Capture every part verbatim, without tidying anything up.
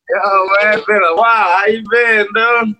Yo, man, it's been a while. How you been, dude?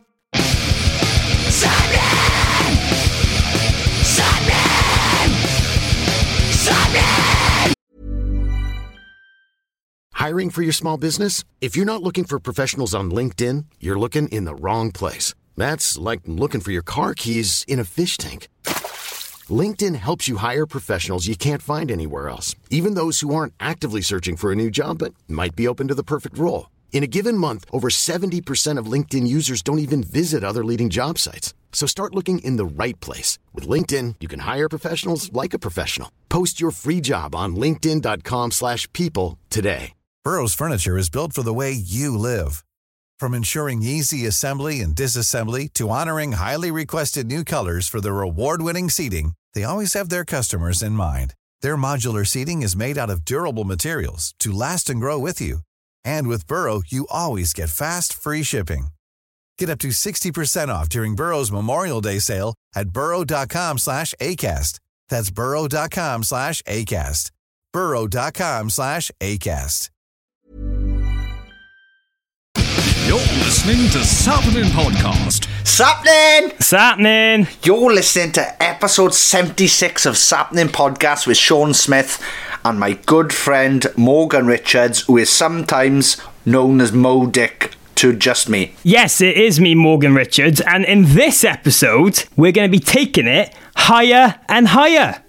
Hiring for your small business? If you're not looking for professionals on LinkedIn, you're looking in the wrong place. That's like looking for your car keys in a fish tank. LinkedIn helps you hire professionals you can't find anywhere else, even those who aren't actively searching for a new job but might be open to the perfect role. In a given month, over seventy percent of LinkedIn users don't even visit other leading job sites. So start looking in the right place. With LinkedIn, you can hire professionals like a professional. Post your free job on linkedin.com slash people today. Burrow's furniture is built for the way you live. From ensuring easy assembly and disassembly to honoring highly requested new colors for their award-winning seating, they always have their customers in mind. Their modular seating is made out of durable materials to last and grow with you. And with Burrow, you always get fast, free shipping. Get up to sixty percent off during Burrow's Memorial Day sale at burrow.com slash ACAST. That's burrow.com slash ACAST. burrow.com slash ACAST. You're listening to Sapnin Podcast. Sapnin! Sapnin! You're listening to episode seventy-six of Sapnin Podcast with Sean Smith and my good friend Morgan Richards, who is sometimes known as Mo Dick to just me. Yes, it is me, Morgan Richards, and in this episode, we're going to be taking it higher and higher.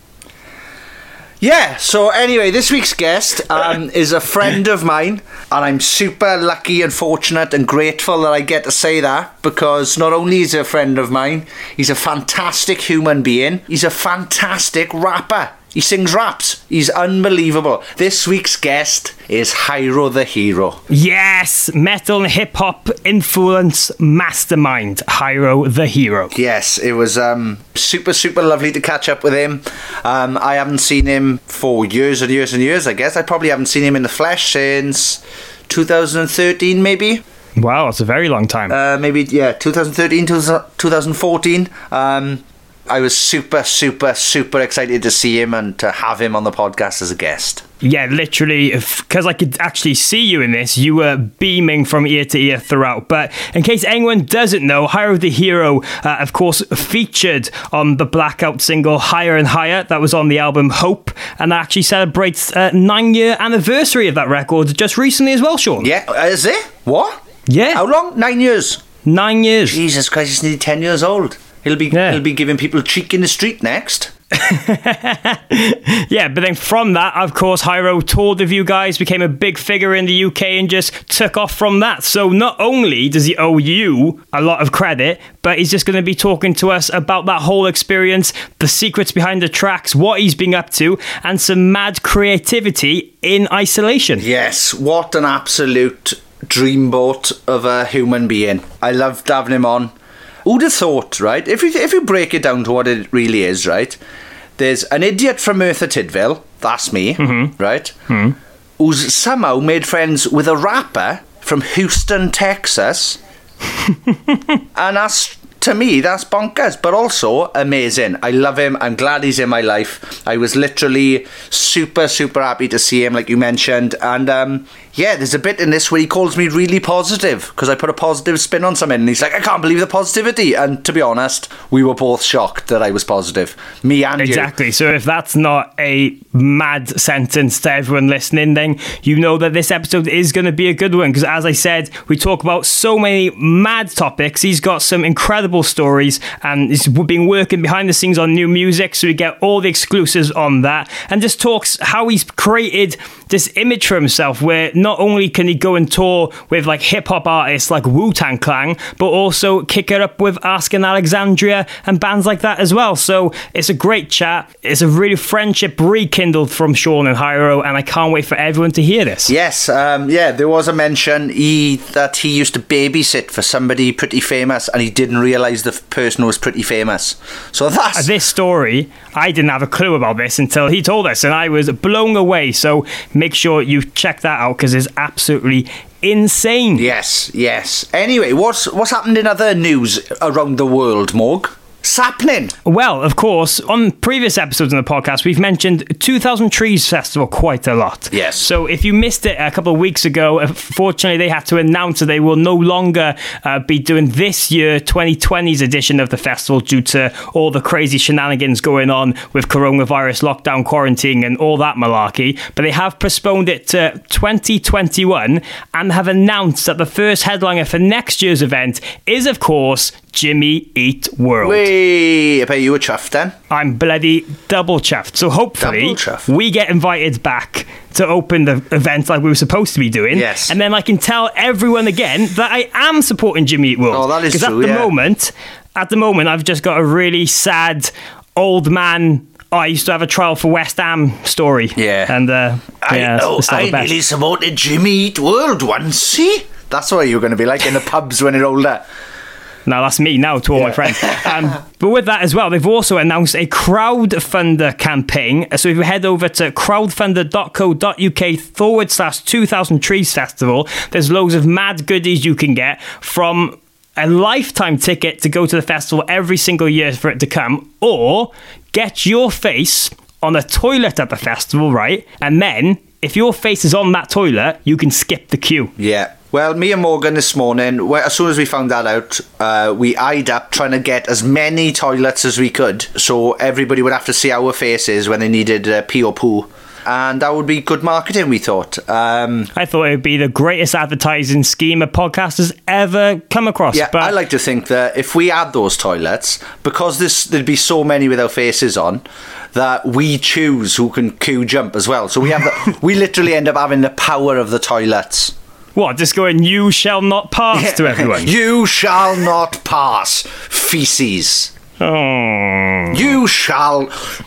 Yeah, so anyway, this week's guest um, is a friend of mine, and I'm super lucky and fortunate and grateful that I get to say that, because not only is he a friend of mine, he's a fantastic human being, he's a fantastic rapper. He sings raps. He's unbelievable. This week's guest is Hyro the Hero. Yes, metal and hip-hop influence mastermind, Hyro the Hero. Yes, it was um, super, super lovely to catch up with him. Um, I haven't seen him for years and years and years, I guess. I probably haven't seen him in the flesh since two thousand thirteen, maybe. Wow, it's a very long time. Uh, maybe, yeah, twenty thirteen, twenty fourteen. Um... I was super, super, super excited to see him and to have him on the podcast as a guest. Yeah, literally, because I could actually see you in this, you were beaming from ear to ear throughout. But in case anyone doesn't know, Hyro the Hero, uh, of course, featured on the Blackout single Higher and Higher. That was on the album Hope, and that actually celebrates a nine-year anniversary of that record just recently as well, Sean. Yeah, is it? What? Yeah. How long? Nine years? Nine years. Jesus Christ, he's nearly ten years old. He'll be yeah. he'll be giving people cheek in the street next. Yeah, but then from that, of course, Hyro toured with you guys, became a big figure in the U K and just took off from that. So not only does he owe you a lot of credit, but he's just going to be talking to us about that whole experience, the secrets behind the tracks, what he's been up to, and some mad creativity in isolation. Yes, what an absolute dreamboat of a human being. I loved having him on. Who'd have thought, right? If you if you break it down to what it really is, right? There's an idiot from Merthyr Tydfil, that's me, mm-hmm. right? Mm-hmm. Who's somehow made friends with a rapper from Houston, Texas. And that's, to me, that's bonkers, but also amazing. I love him. I'm glad he's in my life. I was literally super, super happy to see him, like you mentioned. And um, yeah, there's a bit in this where he calls me really positive because I put a positive spin on something. And he's like, I can't believe the positivity. And to be honest, we were both shocked that I was positive. Me and exactly. you. Exactly. So if that's not a mad sentence to everyone listening, then you know that this episode is going to be a good one. Because as I said, we talk about so many mad topics. He's got some incredible stories and he's been working behind the scenes on new music. So we get all the exclusives on that and just talks how he's created this image for himself where not only can he go and tour with like hip-hop artists like Wu-Tang Clan, but also kick it up with Asking Alexandria and bands like that as well. So it's a great chat. It's a really friendship rekindled from Sean and Hyro, and I can't wait for everyone to hear this. Yes, um, yeah, there was a mention he, that he used to babysit for somebody pretty famous and he didn't realise the person was pretty famous. So that's... This story, I didn't have a clue about this until he told us, and I was blown away. So make sure you check that out because it's absolutely insane. Yes, yes. Anyway, what's what's happened in other news around the world, Morg? Sapnin. Well, of course, on previous episodes in the podcast, we've mentioned two thousand Trees Festival quite a lot. Yes. So if you missed it a couple of weeks ago, unfortunately, they had to announce that they will no longer uh, be doing this year, twenty twenty's edition of the festival due to all the crazy shenanigans going on with coronavirus, lockdown, quarantine, and all that malarkey. But they have postponed it to twenty twenty-one and have announced that the first headliner for next year's event is, of course, Jimmy Eat World. Wait, I bet you were chuffed then. I'm bloody double chuffed. So hopefully Double chuffed. we get invited back to open the event like we were supposed to be doing. Yes. And then I can tell everyone again that I am supporting Jimmy Eat World. Oh, that is Because true, at the yeah. moment, at the moment, I've just got a really sad old man. Oh, I used to have a trial for West Ham story. Yeah. And uh, I yeah, know, it's not the I best. nearly supported Jimmy Eat World once, see? That's what you're going to be like in the pubs when you're older. Now that's me now to all my friends. Um, but with that as well, they've also announced a crowdfunder campaign. So if you head over to crowdfunder.co.uk forward slash 2000 Trees Festival, there's loads of mad goodies you can get, from a lifetime ticket to go to the festival every single year for it to come, or get your face on a toilet at the festival, right? And then if your face is on that toilet, you can skip the queue. Yeah. Well, me and Morgan this morning, well, as soon as we found that out, uh, we eyed up trying to get as many toilets as we could, so everybody would have to see our faces when they needed uh, pee or poo. And that would be good marketing, we thought. Um, I thought it would be the greatest advertising scheme a podcast has ever come across. yeah, but I like to think that if we had those toilets, because this, there'd be so many with our faces on, that we choose who can queue jump as well. So we have the, we literally end up having the power of the toilets. What, just going, you shall not pass to everyone? You shall not pass, feces. Oh. You shall,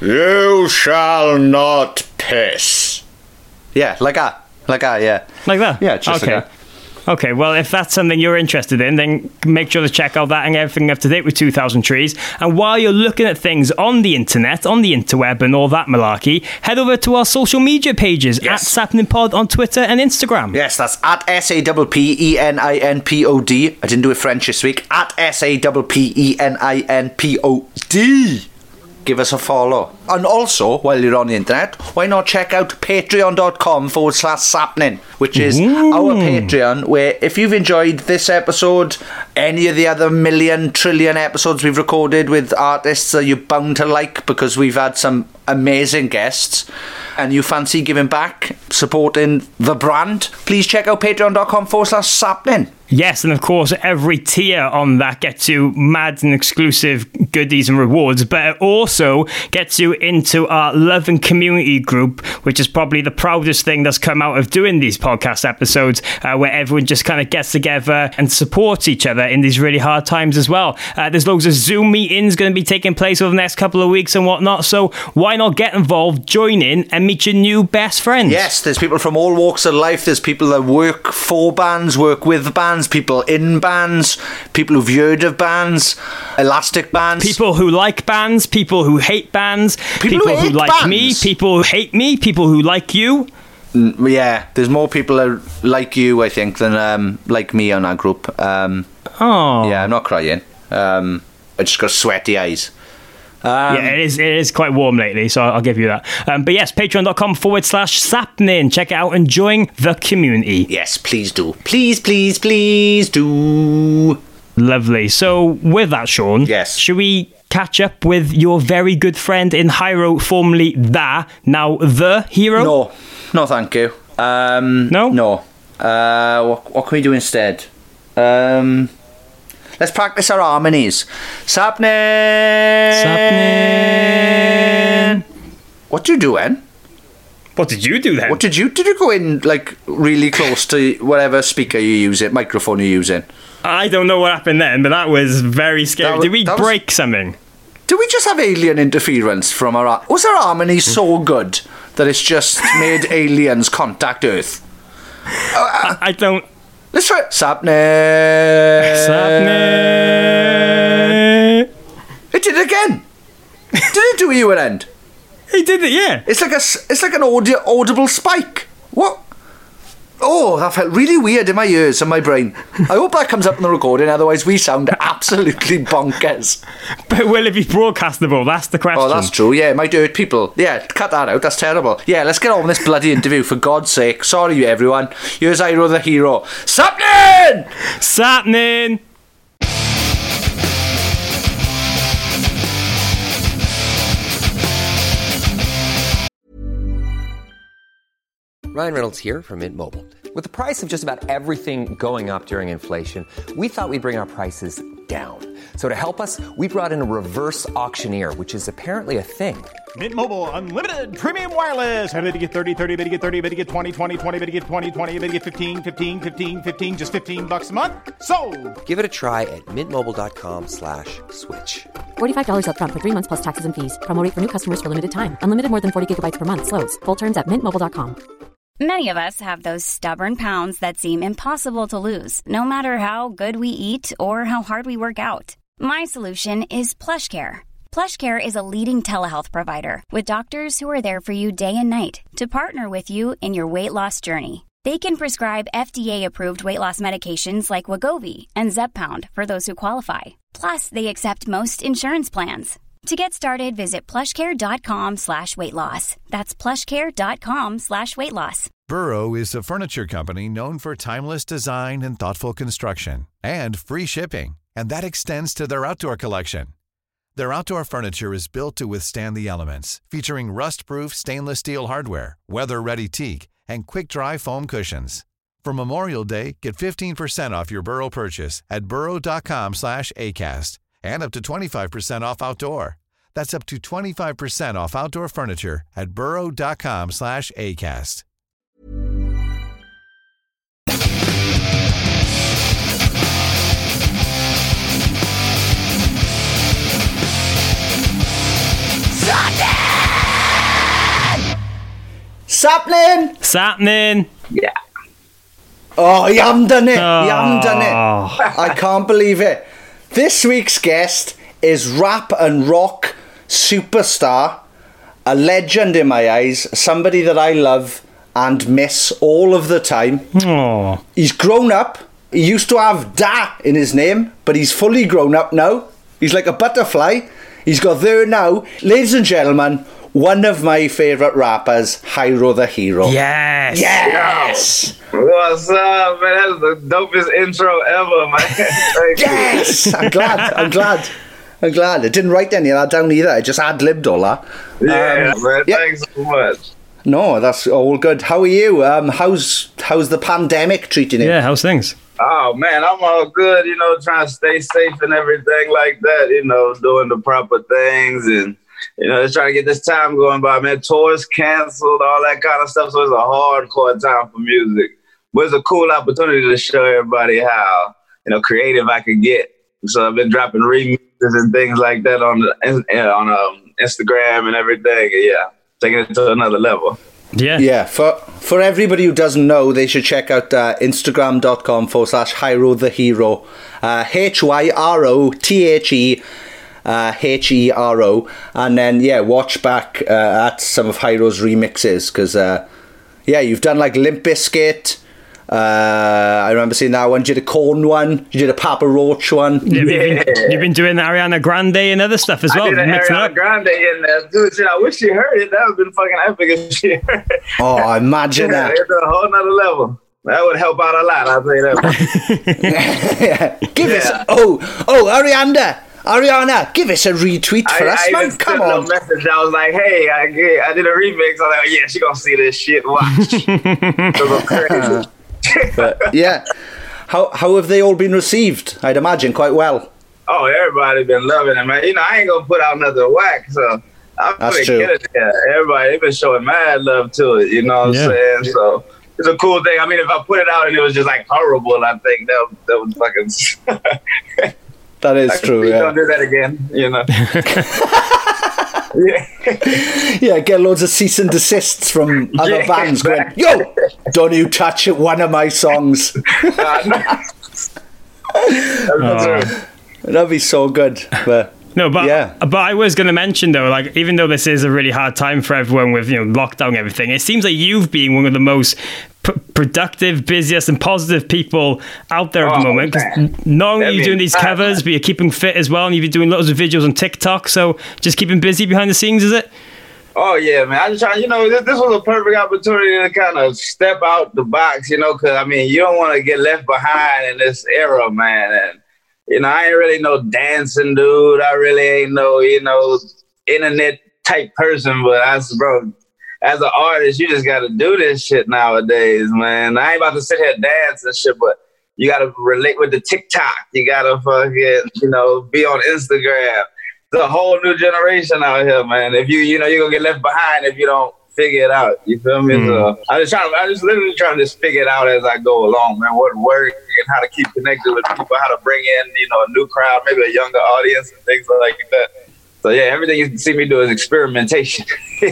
you shall not piss. Yeah, like that, like that, yeah. Like that? Yeah, just okay. like that. Okay, well, if that's something you're interested in, then make sure to check out that and everything up to date with two thousand Trees. And while you're looking at things on the internet, on the interweb and all that malarkey, head over to our social media pages Yes. at SappeninPod on Twitter and Instagram. Yes, that's at S A P P E N I N P O D. I didn't do it French this week. At S A P P E N I N P O D. Give us a follow. And also, while you're on the internet, why not check out patreon.com forward slash sapnin, which is Ooh. our Patreon, where if you've enjoyed this episode, any of the other million, trillion episodes we've recorded with artists that you're bound to like, because we've had some amazing guests, and you fancy giving back, supporting the brand, please check out patreon.com forward slash sapnin. Yes, and of course, every tier on that gets you mad and exclusive goodies and rewards, but it also gets you into our love and community group, which is probably the proudest thing that's come out of doing these podcast episodes, uh, where everyone just kind of gets together and supports each other in these really hard times as well. Uh, there's loads of Zoom meetings going to be taking place over the next couple of weeks and whatnot, so why not get involved, join in, and meet your new best friends? Yes, there's people from all walks of life. There's people that work for bands, work with bands, people in bands, people who've heard of bands, elastic bands. People who like bands, people who hate bands, People people, who who, hate like bands. me, people who hate me, people who like you. Mm, yeah, there's more people that like you, I think, than um, like me on our group. Um, Oh. yeah, I'm not crying. Um, I just got sweaty eyes. Um, Yeah, it is it is quite warm lately, so I'll give you that. Um, but yes, patreon.com forward slash sapnin. Check it out and join the community. Yes, please do. Please, please, please do. Lovely. So with that, Sean, Yes. should we catch up with your very good friend in Hyro, formerly Da, now The Hero? No, no, thank you. Um, No? No. Uh, what, what can we do instead? Um, let's practice our harmonies. Sapnin. Sapnin. What do you do, En? What did you do then? What did you did you go in like really close to whatever speaker you use it, microphone you're using? I don't know what happened then, but that was very scary. That was- Did we that was- break something? Did we just have alien interference from our... Was our harmony so good that it's just made aliens contact Earth? I, I don't... Let's try it. Sapnin. Sapnin. It did it again. Did it do you an end? He did it, yeah. It's like a... s- It's like an audio, audible spike. What? Oh, that felt really weird in my ears and my brain. I hope that comes up in the recording, otherwise we sound absolutely bonkers. But will it be broadcastable? That's the question. Oh, that's true. Yeah, it might hurt people. Yeah, cut that out. That's terrible. Yeah, let's get on with this bloody interview, for God's sake. Sorry, everyone. Here's Hyro the Hero. Sapnin! Sapnin! Ryan Reynolds here from Mint Mobile. With the price of just about everything going up during inflation, we thought we'd bring our prices down. So to help us, we brought in a reverse auctioneer, which is apparently a thing. Mint Mobile Unlimited Premium Wireless. How to get thirty, thirty, how to get thirty, how to get twenty, twenty, twenty, how to get twenty, twenty, how to get fifteen, fifteen, fifteen, fifteen, just fifteen bucks a month? Sold! Give it a try at mintmobile.com slash switch. forty-five dollars up front for three months plus taxes and fees. Promo rate for new customers for limited time. Unlimited more than forty gigabytes per month. Slows full terms at mint mobile dot com. Many of us have those stubborn pounds that seem impossible to lose, no matter how good we eat or how hard we work out. My solution is PlushCare. PlushCare is a leading telehealth provider with doctors who are there for you day and night to partner with you in your weight loss journey. They can prescribe F D A-approved weight loss medications like Wegovy and Zepbound for those who qualify. Plus, they accept most insurance plans. To get started, visit plushcare.com slash weight loss. That's plushcare.com slash weight loss. Burrow is a furniture company known for timeless design and thoughtful construction, and free shipping, and that extends to their outdoor collection. Their outdoor furniture is built to withstand the elements, featuring rust-proof stainless steel hardware, weather-ready teak, and quick-dry foam cushions. For Memorial Day, get fifteen percent off your Burrow purchase at burrow.com slash ACAST, and up to twenty-five percent off outdoor. That's up to twenty-five percent off outdoor furniture at burrow.com slash ACAST. Sapnin! Sapnin! Yeah. Oh, you haven't done it. Oh. You haven't done it. I can't believe it. This week's guest is rap and rock superstar, a legend in my eyes, somebody that I love and miss all of the time. Aww. He's grown up. He used to have Da in his name, but he's fully grown up now. He's like a butterfly. He's got there now. Ladies and gentlemen, one of my favourite rappers, Hyro the Hero. Yes. Yes. What's up, man? That's the dopest intro ever, man. Yes. I'm glad. I'm glad. I'm glad. I didn't write any of that down either. I just ad-libbed all that. Yeah, um, man. Yeah. Thanks so much. No, that's all good. How are you? Um, how's how's the pandemic treating you? Yeah, how's things? Oh, man, I'm all good, you know, trying to stay safe and everything like that, you know, doing the proper things and, you know, just trying to get this time going by, man. Tours canceled, all that kind of stuff, so it's a hardcore time for music. But it's a cool opportunity to show everybody how, you know, creative I can get. So I've been dropping remixes and things like that on the, on um, Instagram and everything, and yeah, taking it to another level. Yeah. Yeah. For for everybody who doesn't know, they should check out uh, Instagram.com forward slash Hyro the Hero. Uh, H Y R O T H E uh, H E R O. And then, yeah, watch back uh, at some of Hyro's remixes. Because, uh, yeah, you've done like Limp Bizkit. Uh, I remember seeing that one. You did a Korn one. You did a Papa Roach one. You've, Yeah. been, you've been doing Ariana Grande and other stuff as well. I did an mixing it Ariana up. Grande in there, dude. Shit, I wish she heard it. That would have been fucking epic if she heard it. Oh, imagine Yeah, that. it's a whole nother level. That would help out a lot, I'll tell you that. Give Yeah. us... Oh, oh, Ariana. Ariana, give us a retweet for I, us, I man. even Come sent on. a message. I was like, hey, I, get- I did a remix. I was like, oh, yeah, she gonna see this shit. Watch. It'll go crazy. But, yeah. How how have they all been received? I'd imagine quite well. Oh, everybody been loving it, man. You know, I ain't gonna put out another whack, so I'm That's gonna true. get it there. Everybody, they've been showing mad love to it, you know what Yeah. I'm saying? So it's a cool thing. I mean, if I put it out and it was just like horrible, I think that would, that would fucking. That is Like, true, please yeah. Don't do that again, you know. Yeah. Yeah, get loads of cease and desists from other Yeah, bands going, exactly. yo, don't you touch it, one of my songs. Uh, no. That's true. That'd be so good. But No, but Yeah. but I was going to mention though, like even though this is a really hard time for everyone with you know lockdown and everything, it seems like you've been one of the most p- productive, busiest, and positive people out there at Oh, the moment. 'Cause man. not only are That you doing means these time, covers, but you're keeping fit as well, and you've been doing loads of videos on TikTok. So just keeping busy behind the scenes, is it? Oh yeah, man. I just trying, you know, this, this was a perfect opportunity to kind of step out the box, you know, because I mean, you don't want to get left behind in this era, man. And you know, I ain't really no dancing dude. I really ain't no, you know, internet type person. But as bro, as an artist, you just got to do this shit nowadays, man. I ain't about to sit here and dance and shit, but you got to relate with the TikTok. You got to fucking, you know, be on Instagram. A whole new generation out here, man. If you, you know, you're gonna get left behind if you don't figure it out. You feel me? Mm. So I just trying, I just literally trying to just figure it out as I go along, man. What works and how to keep connected with people, how to bring in, you know, a new crowd, maybe a younger audience and things like that. So yeah, everything you see me do is experimentation.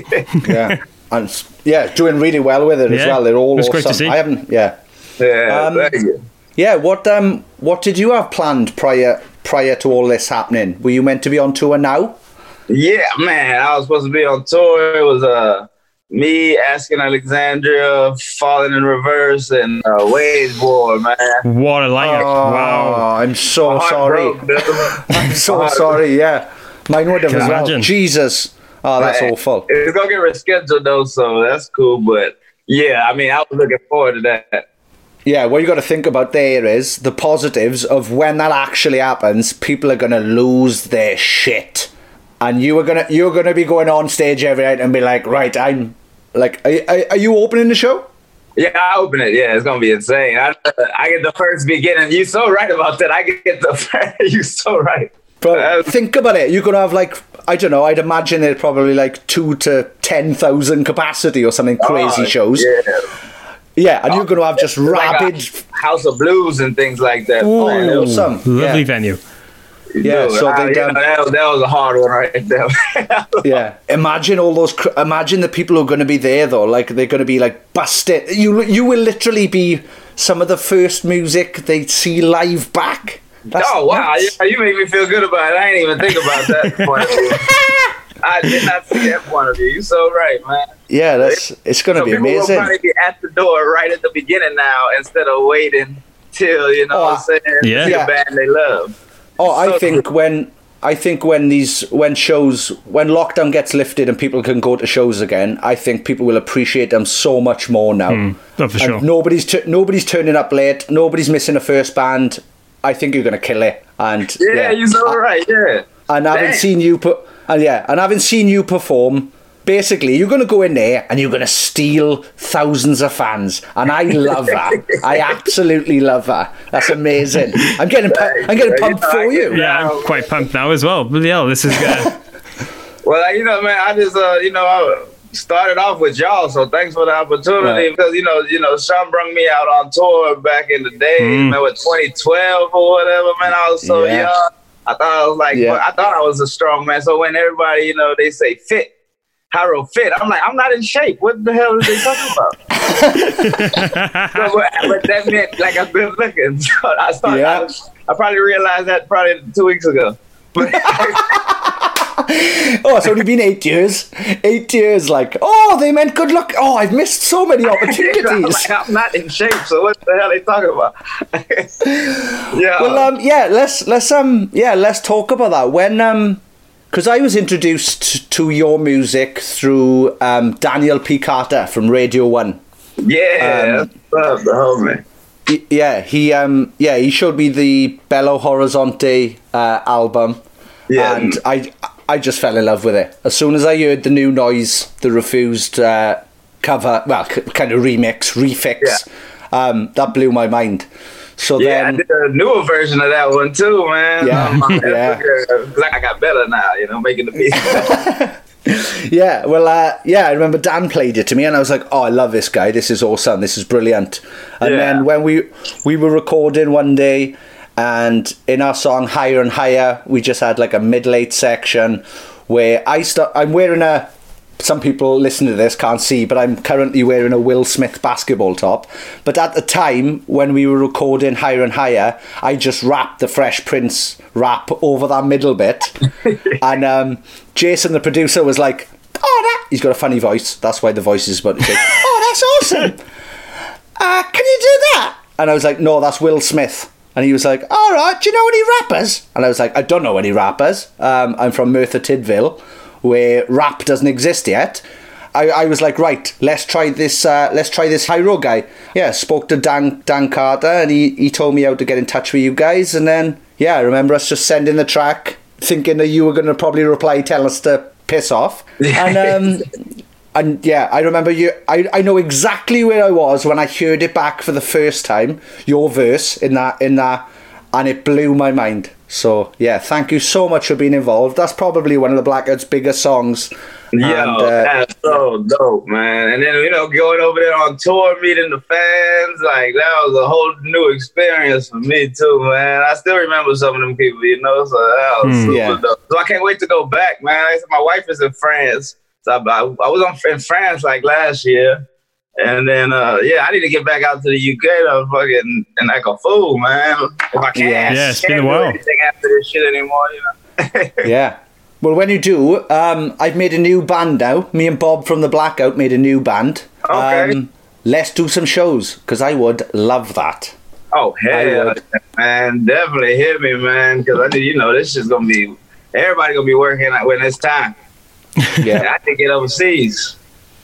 Yeah, and yeah, doing really well with it yeah. as well. They're all it's awesome. great to see. I haven't, yeah, yeah. Um, thank you. Yeah, what um, what did you have planned prior? prior to all this happening? Were you meant to be on tour now? Yeah, man. I was supposed to be on tour. It was uh, me, Asking Alexandria, Falling in Reverse, and uh, Wage War, man. What a lineup. Oh, Wow. I'm so My heart sorry. broke, I'm so sorry, yeah. Mine would have Can as well. imagine. Jesus. Oh, that's Man, awful. It's going to get rescheduled, though, so that's cool. But, yeah, I mean, I was looking forward to that. Yeah, what you got to think about there is the positives of when that actually happens, people are going to lose their shit. And you are going to you're going to be going on stage every night and be like, right, I'm like, are, are, are you opening the show? Yeah, I open it. Yeah, it's going to be insane. I, I get the first beginning. You're so right about that. I get the first. You're so right. Bro, Uh, think about it. You're going to have like, I don't know, I'd imagine they're probably like two to ten thousand capacity or something crazy oh, shows. Yeah. Yeah, and you're going to have just Like rabid... a House of Blues and things like that. Oh, Man, it was awesome. Lovely Yeah. venue. Yeah, Dude, so I- they you done- know, that, was, that was a hard one right there. Yeah, imagine all those. Cr- imagine the people who are going to be there though. Like they're going to be like busted. You you will literally be some of the first music they see live back. That's Oh, wow. nuts. Yeah, you make me feel good about it. I ain't even think about that point of view. I did not see that point of view. You're so right, man. Yeah, that's it's going to So be people will amazing. probably be at the door right at the beginning now instead of waiting till, you know Oh, what I'm saying, yeah. see Yeah. a band they love. Oh, I So think true. when I think when these when shows when lockdown gets lifted and people can go to shows again, I think people will appreciate them so much more now. Mm, oh, for And sure. nobody's tu- nobody's turning up late. Nobody's missing a first band. I think you're going to kill it. And Yeah, you're so right, yeah. and I haven't Dang. seen you put and yeah, and I haven't seen you perform. Basically, you're going to go in there and you're going to steal thousands of fans, and I love that. I absolutely love that. That's amazing. I'm getting, pu- I'm getting pumped for you. Yeah, I'm quite pumped now as well. Bloody hell, this is good. Well, you know, man, I just, uh, you know, I started off with y'all, so thanks for the opportunity. Right. Because, you know, you know, Sean brought me out on tour back in the day, Mm. man, with twenty twelve or whatever, man. I was so Yeah. young. I thought I was like, Yeah. I thought I was a strong man. So when everybody, you know, they say fit, Harold fit, I'm like, I'm not in shape. What the hell are they talking about? so, but, but that meant like I'm good looking. So I started. Yeah. I, I probably realized that probably two weeks ago. Oh, it's only been eight years. Eight years, like, oh, they meant good luck. Oh, I've missed so many I'm, opportunities. like, I'm not in shape, so what the hell are they talking about? yeah. Well, um, yeah, let's let's um, yeah, let's talk about that. When um, because I was introduced to your music through um, Daniel P. Carter from Radio One. yeah, um, that's up, the homie. Y- Yeah, he um, yeah, he showed me the Belo Horizonte uh, album, Yeah. and I I just fell in love with it as soon as I heard the New Noise, the Refused uh, cover, well, c- kind of remix, refix. Um, that blew my mind. So Yeah, then, I did a newer version of that one too, man. Yeah, Um, yeah. Like I got better now, you know, making the beats. yeah, well, uh, yeah, I remember Dan played it to me, and I was like, "Oh, I love this guy. This is awesome. This is brilliant." And Yeah. then when we we were recording one day, and in our song "Higher and Higher," we just had like a mid-late section where I start. I'm wearing a. Some people listening to this can't see, but I'm currently wearing a Will Smith basketball top. But at the time when we were recording Higher and Higher, I just rapped the Fresh Prince rap over that middle bit. And um, Jason, the producer, was like, oh, that... He's got a funny voice. That's why the voice is about to say, oh, that's awesome. uh, can you do that? And I was like, no, that's Will Smith. And he was like, all right, do you know any rappers? And I was like, I don't know any rappers. Um, I'm from Merthyr Tydfil, where rap doesn't exist yet. I, I was like, right, let's try this uh, let's try this Hyro guy. Yeah, spoke to Dan Dan Carter, and he, he told me how to get in touch with you guys. And then, yeah, I remember us just sending the track, thinking that you were going to probably reply, tell us to piss off. And um, and yeah, I remember you. I, I know exactly where I was when I heard it back for the first time, your verse in that in that, and it blew my mind. So yeah, thank you so much for being involved. That's probably one of the Blackouts' biggest songs. Yeah, uh, that's so dope, man. And then, you know, going over there on tour, meeting the fans, like, that was a whole new experience for me, too, man. I still remember some of them people, you know, so that was mm, super yeah. dope. So I can't wait to go back, man. My wife is in France. So I, I, I was on, in France, like, last year. And then, uh, yeah, I need to get back out to the U K to fucking and like a fool, man. If I can. Yeah, yeah it's can't been a do while. anything after this shit anymore, you know? Yeah. Well, when you do, um, I've made a new band now. Me and Bob from the Blackout made a new band. Okay. Um, let's do some shows, because I would love that. Oh, hell, man. Definitely hit me, man, because I think, you know, this is going to be, everybody going to be working when it's time. Yeah. I can get overseas.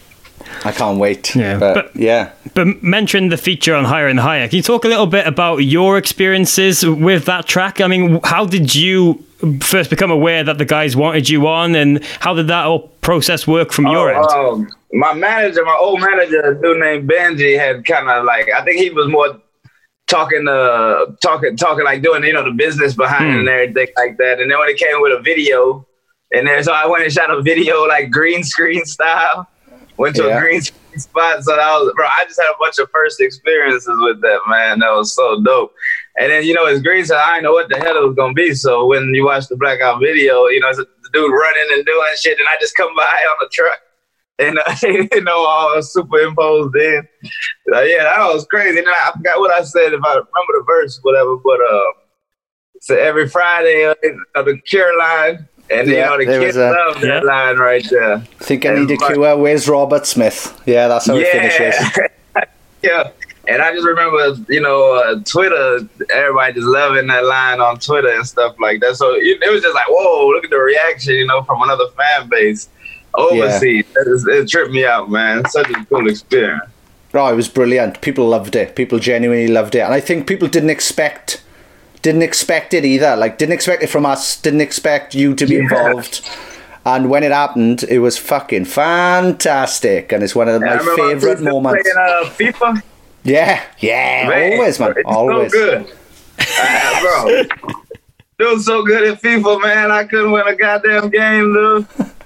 I can't wait. Yeah, but, but yeah. But mention the feature on Higher and Higher. Can you talk a little bit about your experiences with that track? I mean, how did you first become aware that the guys wanted you on, and how did that whole process work from oh, your end? Um, my manager, my old manager, a dude named Benji, had kind of like, I think he was more talking, uh, talking, talking like doing, you know, the business behind hmm. it and everything like that. And then when it came with a video, and then so I went and shot a video like green screen style. Went to yeah. a green screen spot, so that was, bro, I just had a bunch of first experiences with that, man. That was so dope. And then, you know, it's green, so I didn't know what the hell it was going to be. So when you watch the Blackout video, you know, it's a dude running and doing shit, and I just come by on the truck, and, uh, you know, all superimposed in. Uh, yeah, that was crazy. And I forgot what I said, if I remember the verse, whatever, but uh, so every Friday, uh, the Cure line, and, yeah, you know, the kids a, love that yeah. line right there. I think I need a cure. Where's Robert Smith? Yeah, that's how yeah. it finishes. Yeah. And I just remember, you know, uh, Twitter, everybody just loving that line on Twitter and stuff like that. So it, it was just like, whoa, look at the reaction, you know, from another fan base overseas. Yeah. It, it tripped me out, man. Such a cool experience. Oh, it was brilliant. People loved it. People genuinely loved it. And I think people didn't expect... Didn't expect it either. Like, didn't expect it from us. Didn't expect you to be yeah. involved. And when it happened, it was fucking fantastic. And it's one of yeah, my favourite moments. Playing, uh, FIFA? Yeah, yeah, man, always, man. It's always. so good. uh, bro, it was so good at FIFA, man. I couldn't win a goddamn game, dude.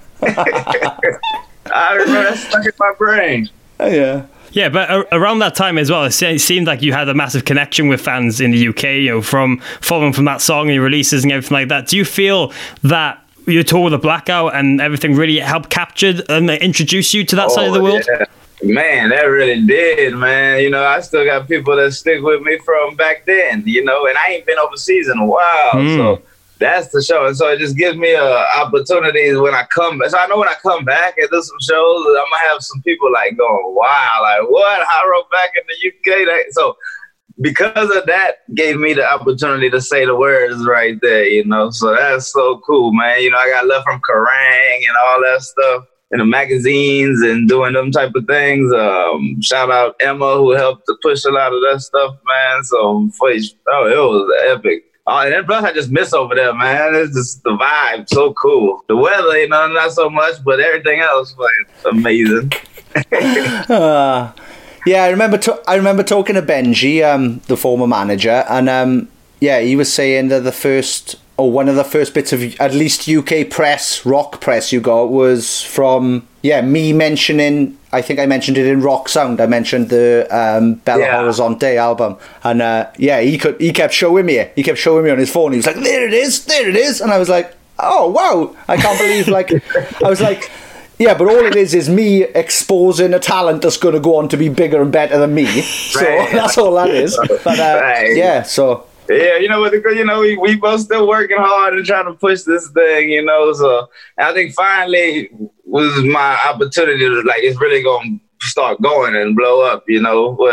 I remember that stuck in my brain. Oh, yeah. Yeah, but around that time as well, it seemed like you had a massive connection with fans in the U K, you know, from following from that song and your releases and everything like that. Do you feel that your tour with the Blackout and everything really helped capture and introduce you to that oh, side of the world? Yeah. Man, that really did, man. You know, I still got people that stick with me from back then, you know, and I ain't been overseas in a while, mm. so that's the show. And so it just gives me uh, opportunities when I come back. So I know when I come back and do some shows, I'm going to have some people like going, wow, like what? I wrote back in the U K. So because of that gave me the opportunity to say the words right there, you know. So that's so cool, man. You know, I got love from Kerrang and all that stuff in the magazines and doing them type of things. Um, shout out Emma, who helped to push a lot of that stuff, man. So for, oh, it was epic. Oh, and then plus I just miss over there, man. It's just the vibe, so cool. The weather, you know, not so much, but everything else was amazing. uh, yeah, I remember. To- I remember talking to Benji, um, the former manager, and um, yeah, he was saying that the first, or one of the first bits of at least U K press, rock press, you got was from yeah me mentioning. I think I mentioned it in Rock Sound. I mentioned the um, Bella yeah. Horizonte album, and uh, yeah, he could. He kept showing me. He kept showing me on his phone. He was like, "There it is, there it is," and I was like, "Oh wow!" I can't believe. Like, I was like, "Yeah," but all it is is me exposing a talent that's going to go on to be bigger and better than me. So right. that's all that is. But uh, right. yeah, so. Yeah, you know what? You know, we we both still working hard and trying to push this thing. You know, so I think finally was my opportunity to like it's really gonna start going and blow up. You know, well,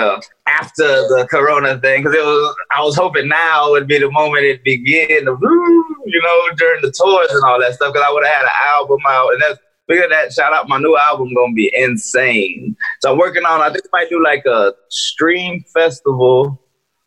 after the Corona thing, because it was, I was hoping now would be the moment it began, to, you know, during the tours and all that stuff, because I would have had an album out, and that's, look at that, shout out, my new album gonna be insane. So I'm working on, I think I might do like a stream festival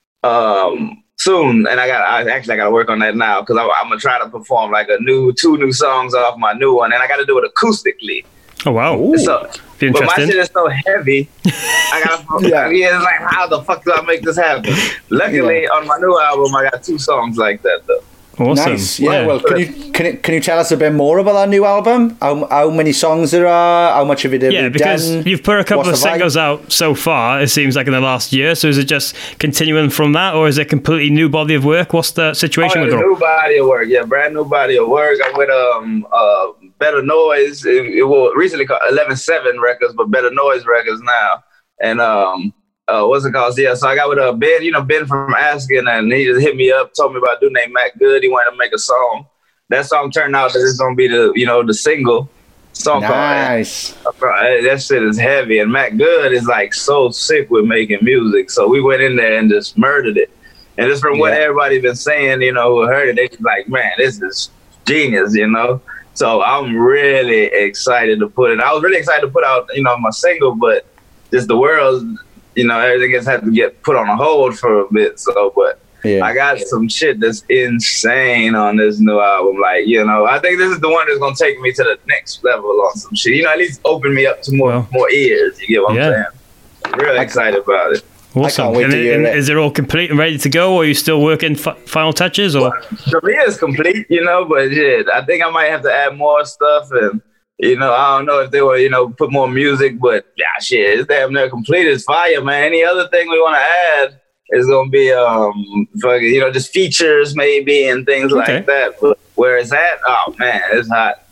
um, soon, and I got, I actually I gotta work on that now, because I'm, I'm gonna try to perform like a new, two new songs off my new one, and I gotta do it acoustically. Oh wow! Ooh. So, but my shit is so heavy. I gotta, yeah. yeah, it's like, how the fuck do I make this happen? Luckily, yeah. on my new album, I got two songs like that though. Awesome. Nice. Yeah. yeah. Well, can you can you, can you tell us a bit more about that new album? How how many songs there are? How much of it have yeah, you because done? You've put a couple What's of singles out so far. It seems like in the last year. So is it just continuing from that, or is it a completely new body of work? What's the situation oh, with it? New body of work. Yeah, brand new body of work. I'm with um uh Better Noise. It, it was recently called eleven seven Records, but Better Noise Records now. And um. Uh, what's it called? Yeah, so I got with uh, Ben, you know, Ben from Asking, and he just hit me up, told me about a dude named Matt Good. He wanted to make a song. That song turned out that it's going to be the, you know, the single song. Nice. Called, that shit is heavy. And Matt Good is like so sick with making music. So we went in there and just murdered it. And just from yeah. what everybody's been saying, you know, who heard it, they like, man, this is genius, you know? So I'm really excited to put it. I was really excited to put out, you know, my single, but just the world, you know, everything has had to get put on a hold for a bit. So, but yeah. I got some shit that's insane on this new album. Like, you know, I think this is the one that's going to take me to the next level on some shit. You know, at least open me up to more well, more ears. You get what yeah. I'm saying? I'm really excited about it. Awesome. And it, and is it all complete and ready to go, or are you still working f- final touches? Or for me, it's complete, you know, but shit, I think I might have to add more stuff and, you know, I don't know if they were, you know, put more music, but yeah, shit, it's damn near complete. It's fire, man. Any other thing we want to add is going to be, um, fucking, you know, just features maybe and things okay. like that. But where it's at, oh, man, it's hot.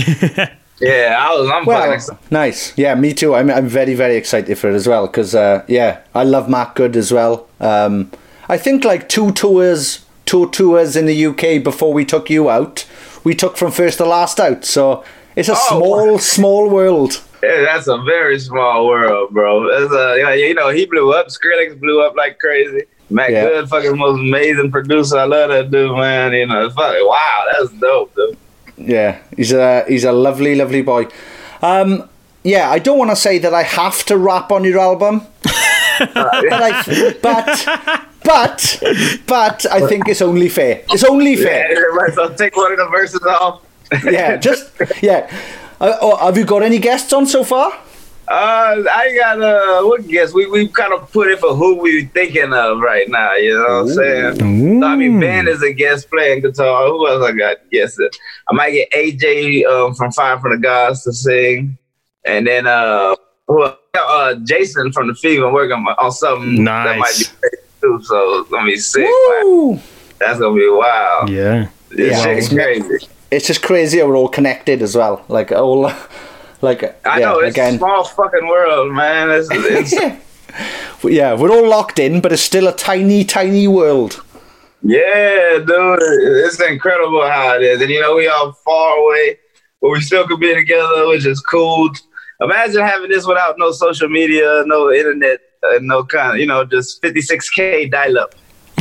yeah, I was, I'm well, fucking nice. Yeah, me too. I'm, I'm very, very excited for it as well because, uh, yeah, I love Matt Good as well. Um, I think like two tours, two tours in the U K before we took you out, we took from first to last out. So it's a oh, small, small world. Yeah, that's a very small world, bro. That's a, you know, he blew up. Skrillex blew up like crazy. Matt yeah. Good, fucking most amazing producer. I love that dude, man. You know, fucking wow, that's dope, dude. Yeah, he's a he's a lovely, lovely boy. Um, yeah, I don't want to say that I have to rap on your album, but, I, but but but I think it's only fair. It's only fair. Yeah, so take one of the verses off. yeah, just yeah. Uh, oh, have you got any guests on so far? Uh, I got uh, what guests? We we kind of put it for who we thinking of right now. You know what I'm saying? So, I mean, Ben is a guest playing guitar. Who else I got guessing? I might get A J um, from Fire from the Gods to sing, and then uh, who, uh Jason from the Fever working on something nice. that might be crazy too. So it's gonna be sick. Woo! That's gonna be wild. Yeah, this yeah, shit's crazy. It's just crazy how we're all connected as well. Like all, like I yeah, know it's again. a small fucking world, man. It's, it's yeah, we're all locked in, but it's still a tiny, tiny world. Yeah, dude, it's incredible how it is. And you know, we all far away, but we still could be together, which is cool. Imagine having this without no social media, no internet, uh, no kind of, you know, just fifty-six K dial-up.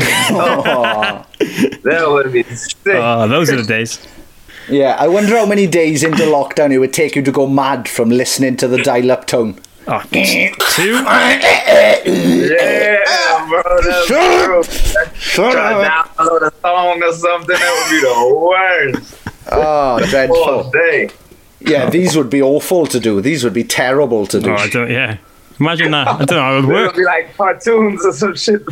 Oh, that would be sick. Oh, those are the days. Yeah, I wonder how many days into lockdown it would take you to go mad from listening to the dial-up tone. Oh, two? Yeah, bro, that's true. Shut up. Download a song or something, that would be the worst. Oh, dreadful. Day. Yeah, these would be awful to do. These would be terrible to do. Oh, I don't, yeah. Imagine that. I don't know how it would work. It would be like cartoons or some shit.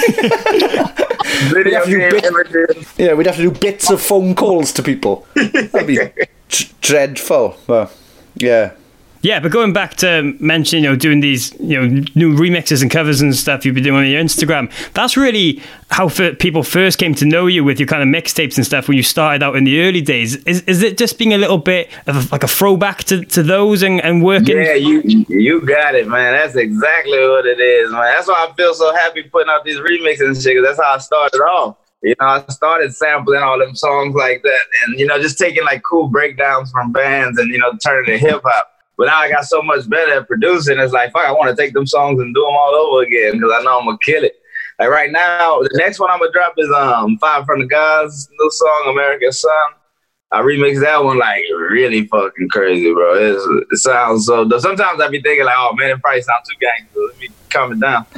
Video game bit- images. Yeah, we'd have to do bits of phone calls to people. That'd be d- dreadful. Well, yeah. Yeah, but going back to mention, you know, doing these, you know, new remixes and covers and stuff you've been doing on your Instagram, that's really how f- people first came to know you with your kind of mixtapes and stuff when you started out in the early days. Is is it just being a little bit of a, like a throwback to, to those and, and working? Yeah, you you got it, man. That's exactly what it is, man. That's why I feel so happy putting out these remixes and shit, 'cause that's how I started off. You know, I started sampling all them songs like that and, you know, just taking like cool breakdowns from bands and, you know, turning to hip hop. But now I got so much better at producing. It's like, fuck, I want to take them songs and do them all over again because I know I'm going to kill it. Like right now, the next one I'm going to drop is um Five from the Gods, new song, American Sun. I remixed that one like really fucking crazy, bro. It's, it sounds so dope. Sometimes I be thinking like, oh man, it probably sounds too gangster. Let me calm it down.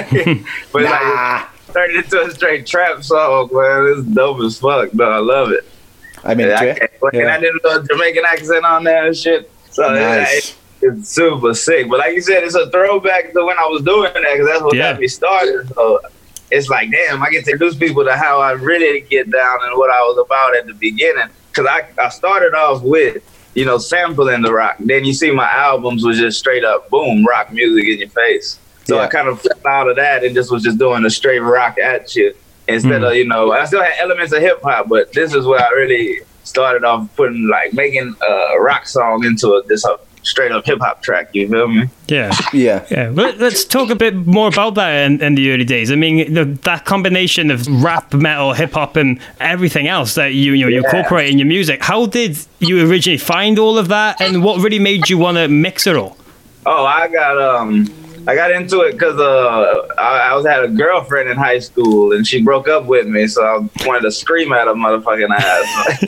But nah. like, it turned into a straight trap song, man. It's dope as fuck, though. I love it. I mean, I, yeah. I did a Jamaican accent on there and shit. So nice. it, it's super sick. But like you said, it's a throwback to when I was doing that because that's what yeah. got me started. So it's like, damn, I get to introduce people to how I really get down and what I was about at the beginning. Because I, I started off with, you know, sampling the rock. Then you see my albums was just straight up, boom, rock music in your face. So yeah. I kind of flipped out of that and just was just doing a straight rock at you. Instead mm. of, you know, I still had elements of hip hop, but this is where I really started off putting, like, making a rock song into a, this uh, straight up hip hop track. You feel me? Yeah. Yeah. Yeah. Let, let's talk a bit more about that in, in the early days. I mean, the, that combination of rap, metal, hip hop, and everything else that you, you, know, you yeah. incorporate in your music. How did you originally find all of that, and what really made you want to mix it all? Oh, I got, um, I got into it because uh, I, I was had a girlfriend in high school and she broke up with me, so I wanted to scream at her motherfucking ass.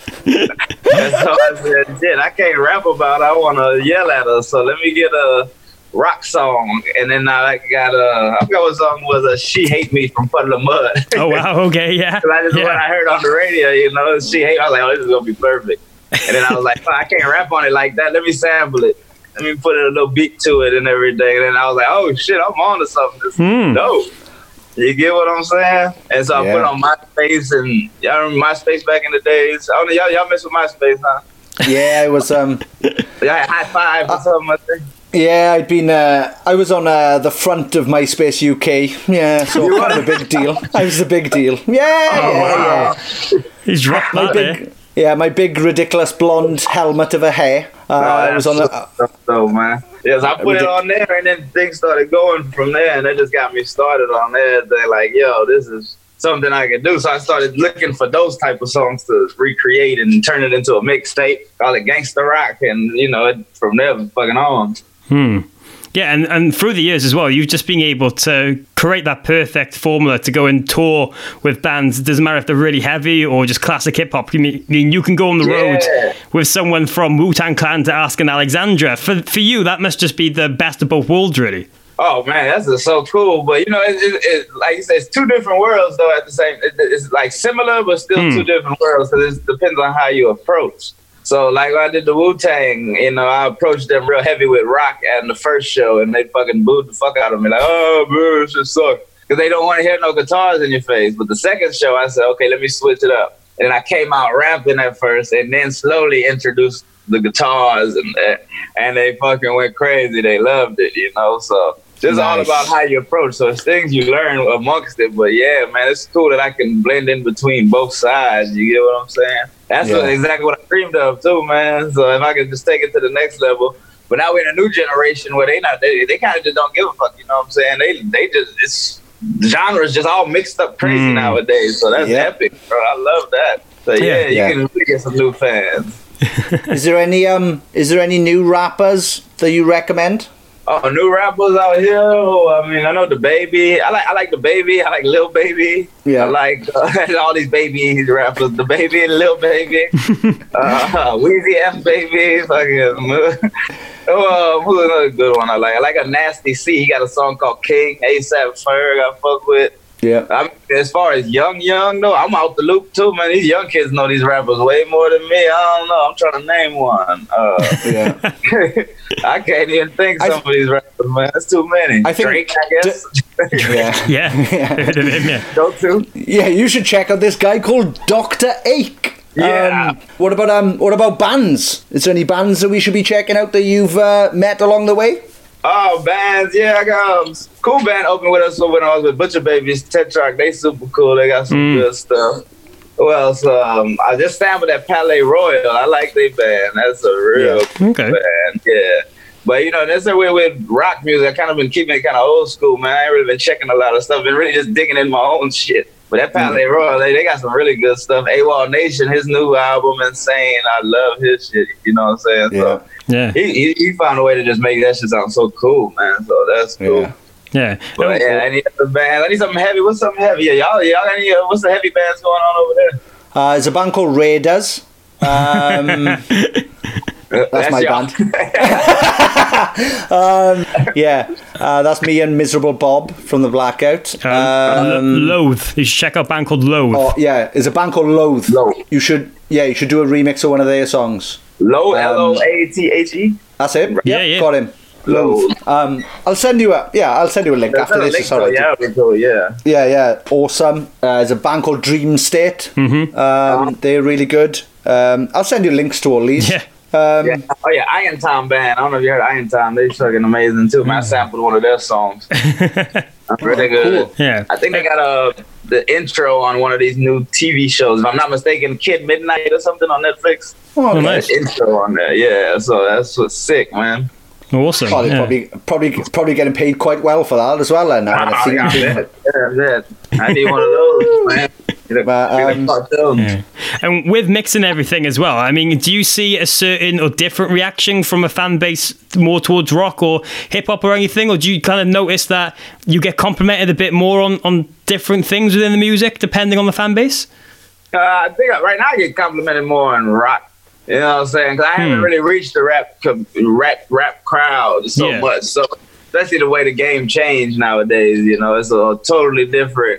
And so I said, shit, I can't rap about it. I want to yell at her, so let me get a rock song. And then I got a, I forgot what song was, a She Hate Me from Puddle of Mud. Oh, wow, okay, yeah. Because I just, yeah. what I heard on the radio, you know, She Hate, I was like, oh, this is going to be perfect. And then I was like, oh, I can't rap on it like that. Let me sample it. Let me put a little beat to it and everything. And then I was like, oh, shit, I'm on to something. This hmm. is dope. You get what I'm saying? And so I yeah. put it on MySpace, and y'all remember MySpace back in the days? I don't know, y'all, y'all mess with MySpace, huh? Yeah, it was... um. Y'all had High Five or something, I think. Yeah, I'd been. Uh, I was on uh, the front of MySpace U K. Yeah, so kind of a big deal. I was the big deal. Yeah, oh, yeah, wow. yeah. He's rock my big, Yeah, my big ridiculous blonde helmet of a hair. Uh, no, I was on the. So, man. Yes, I put it on there, and then things started going from there, and they just got me started on there. They're like, yo, this is something I can do. So I started looking for those type of songs to recreate and turn it into a mixtape, call it Gangsta Rock, and, you know, it, from there, fucking on. Hmm. Yeah, and, and through the years as well, you've just been able to create that perfect formula to go and tour with bands. It doesn't matter if they're really heavy or just classic hip-hop. I mean, you can go on the road yeah. with someone from Wu-Tang Clan to Asking Alexandria. For for you, that must just be the best of both worlds, really. Oh, man, that's just so cool. But, you know, it, it, it, like you said, it's two different worlds, though, at the same it, it's like similar, but still hmm. two different worlds, because it depends on how you approach. So, like, when I did the Wu-Tang, you know, I approached them real heavy with rock at the first show, and they fucking booed the fuck out of me. Like, oh, bro, this shit sucks. Because they don't want to hear no guitars in your face. But the second show, I said, okay, let me switch it up. And I came out rapping at first, and then slowly introduced the guitars, and and they fucking went crazy. They loved it, you know? So, it's nice. All about how you approach. So, it's things you learn amongst it. But, yeah, man, it's cool that I can blend in between both sides. You get what I'm saying? That's yeah. what, exactly what I dreamed of too, man. So if I could just take it to the next level. But now we're in a new generation where they not they, they kind of just don't give a fuck. You know what I'm saying? They they just it's genres just all mixed up crazy mm. nowadays. So that's yeah. epic, bro. I love that. So yeah, yeah you yeah. can really get some new fans. Is there any um is there any new rappers that you recommend? Oh, new rappers out here. Oh, I mean, I know the Baby. I like I like the Baby. I like Lil Baby. Yeah. I like uh, all these baby rappers. The Baby and Lil Baby. uh, Weezy F Baby. Fucking. Oh, who's another good one I like? I like a Nasty C. He got a song called King. ASAP Ferg I fuck with. Yeah. I mean, as far as young, young though, I'm out the loop too, man. These young kids know these rappers way more than me. I don't know. I'm trying to name one. Uh, yeah. I can't even think some I, of these rappers, man. That's too many. I think Drake, I guess. D- yeah. yeah. yeah. Go to. Yeah, you should check out this guy called Doctor Ake. Yeah. Um, what about um? What about bands? Is there any bands that we should be checking out that you've uh, met along the way? Oh, bands, yeah, I got um, cool band open with us when I was with Butcher Babies, Tetrarch. They super cool. They got some mm. good stuff. Who else? Um, I just sampled at Palais Royal. I like their band. That's a real yeah. cool okay. band. Yeah. But, you know, that's the way with rock music. I kind of been keeping it kind of old school, man. I ain't really been checking a lot of stuff. Been really just digging in my own shit. But that Palais Royal, they, they got some really good stuff. AWOL Nation, his new album, Insane. I love his shit. You know what I'm saying? Yeah. So Yeah. he, he he found a way to just make that shit sound so cool, man. So that's cool. Yeah. Yeah. But yeah, I need a band. I need something heavy. What's something heavy? Yeah, y'all, y'all got any, uh, what's the heavy bands going on over there? Uh, there's a band called Raiders. Um, that's, that's my y'all. band. um, yeah, uh, that's me and Miserable Bob from the Blackout. Um, Um, Loathe. You should check out a band called Loathe. oh, yeah, there's a band called Loathe. Loathe. You should, yeah, you should do a remix of one of their songs. Low, Um, L O A T H E? That's it. Yeah, Yep, yeah. got him. Loathe. Um, I'll send you a yeah. I'll send you a link after this. It's all right. Yeah, cool, yeah. Yeah, yeah, awesome. Uh, there's a band called Dream State. Mm-hmm. Um, they're really good. Um, I'll send you links to all these. Yeah. Um, yeah. Oh yeah, Iron Time band. I don't know if you heard Iron Time. They fucking amazing too. Man, I sampled one of their songs. Really good. Cool. Yeah. I think they got a the intro on one of these new T V shows. If I'm not mistaken, Kid Midnight or something on Netflix. Oh, nice. Intro on there. Yeah, so that's what's sick, man. Awesome. Probably, yeah. probably, probably, probably getting paid quite well for that as well. Then having a Oh, theme yeah, tune. yeah, yeah. I need one of those, man. But, um, Yeah. And with mixing everything as well, I mean, do you see a certain or different reaction from a fan base more towards rock or hip hop or anything? Or do you kind of notice that you get complimented a bit more on, on different things within the music depending on the fan base? Uh, I think right now I get complimented more on rock. You know what I'm saying? Because I haven't Hmm. really reached the rap rap rap crowd so Yeah. much. So especially the way the game changed nowadays. You know, it's a totally different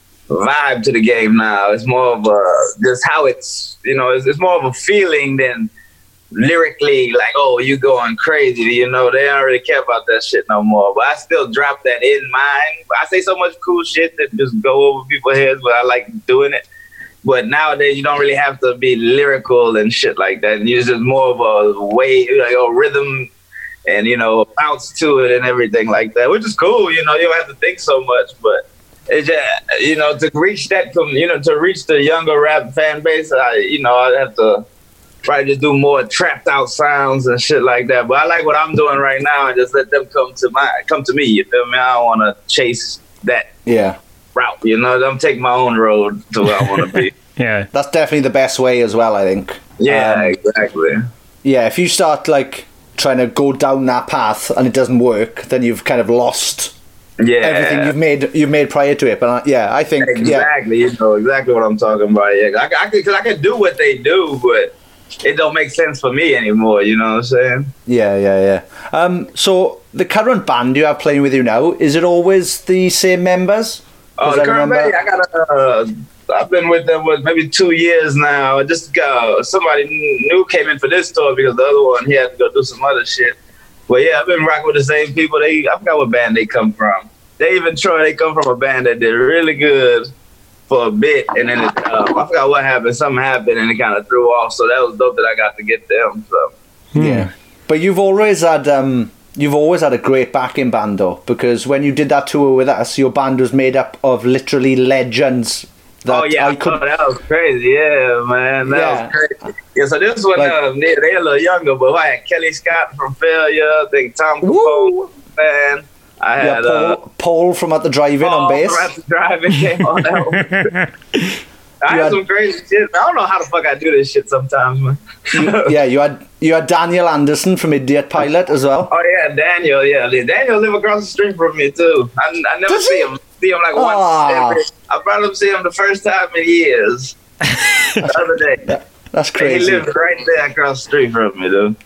vibe to the game now. It's more of a just how it's, you know, it's, it's more of a feeling than lyrically like, oh, you going crazy. You know, they don't really care about that shit no more. But I still drop that in mind. I say so much cool shit that just go over people's heads, but I like doing it. But nowadays, you don't really have to be lyrical and shit like that. And it's just more of a way, like a rhythm and, you know, a bounce to it and everything like that, which is cool. You know, you don't have to think so much. But, it's just, you know, to reach that, you know, to reach the younger rap fan base, I, you know, I'd have to probably just do more trapped out sounds and shit like that. But I like what I'm doing right now and just let them come to my, come to me. You feel me? I don't want to chase that. Yeah. Route, you know, I'm taking my own road to where I want to be. Yeah, that's definitely the best way as well, I think. Yeah, um, exactly. Yeah, if you start like trying to go down that path and it doesn't work, then you've kind of lost yeah. everything you've made you've made prior to it. But uh, yeah, I think exactly, yeah. you know exactly what I'm talking about. Yeah, I, I could, cause I could do what they do, but it don't make sense for me anymore. You know what I'm saying? Yeah, yeah, yeah. Um, so the current band you have playing with you now, is it always the same members? Oh, the current band, I got a. Uh, I've been with them for maybe two years now. I just uh, somebody new came in for this tour because the other one he had to go do some other shit. But yeah, I've been rocking with the same people. They I forgot what band they come from. They even Troy, they come from a band that did really good for a bit, and then it, uh, I forgot what happened. Something happened, and it kind of threw off. So that was dope that I got to get them. So yeah, but you've always had. Um, You've always had a great backing band, though, because when you did that tour with us, your band was made up of literally legends. That oh yeah, I could... oh, that was crazy. Yeah, man, that yeah. was crazy. Yeah, so this one, like, uh, they, they're a little younger, but I had Kelly Scott from Failure. I think Tom Capone, man. I had yeah, Paul, uh, Paul from At the Drive-In on bass. Paul from At the Drive-In came on that one. I had, had some crazy shit. I don't know how the fuck I do this shit sometimes, man. you, yeah, you had you had Daniel Anderson from Idiot Pilot as well. Oh yeah, Daniel. Yeah, Daniel live across the street from me too. I, I never Does see he? him. See him like once. Oh. Every, I brought him to see him the first time in years. The other day. Yeah, that's crazy. He lived right there across the street from me, dude.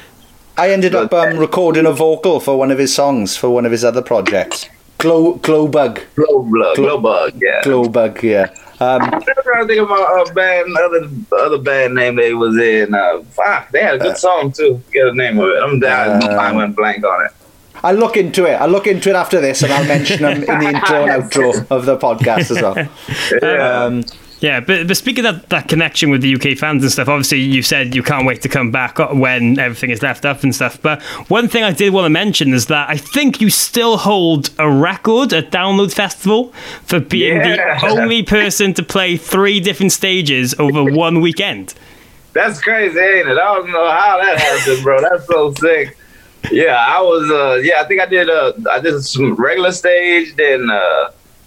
I ended up um, recording a vocal for one of his songs for one of his other projects. Glow Glowbug. Glowbug. Glowbug. Yeah. Glowbug. Yeah. Um, I'm trying to think of a, a band, other other band name they was in. Uh, fuck, they had a good uh, song too. Get the name of it. I'm down. Uh, I went blank on it. I'll look into it. I'll look into it after this, and I'll mention them in the intro and outro of the podcast as well. Yeah. Um, yeah, but but speaking of that, that connection with the U K fans and stuff, obviously you said you can't wait to come back when everything is left up and stuff. But one thing I did want to mention is that I think you still hold a record at Download Festival for being yeah. the only person to play three different stages over one weekend. That's crazy, ain't it? I don't know how that happened, bro. That's so sick. Yeah, I was. Uh, yeah, I think I did. Uh, I did some regular stage, then. Uh,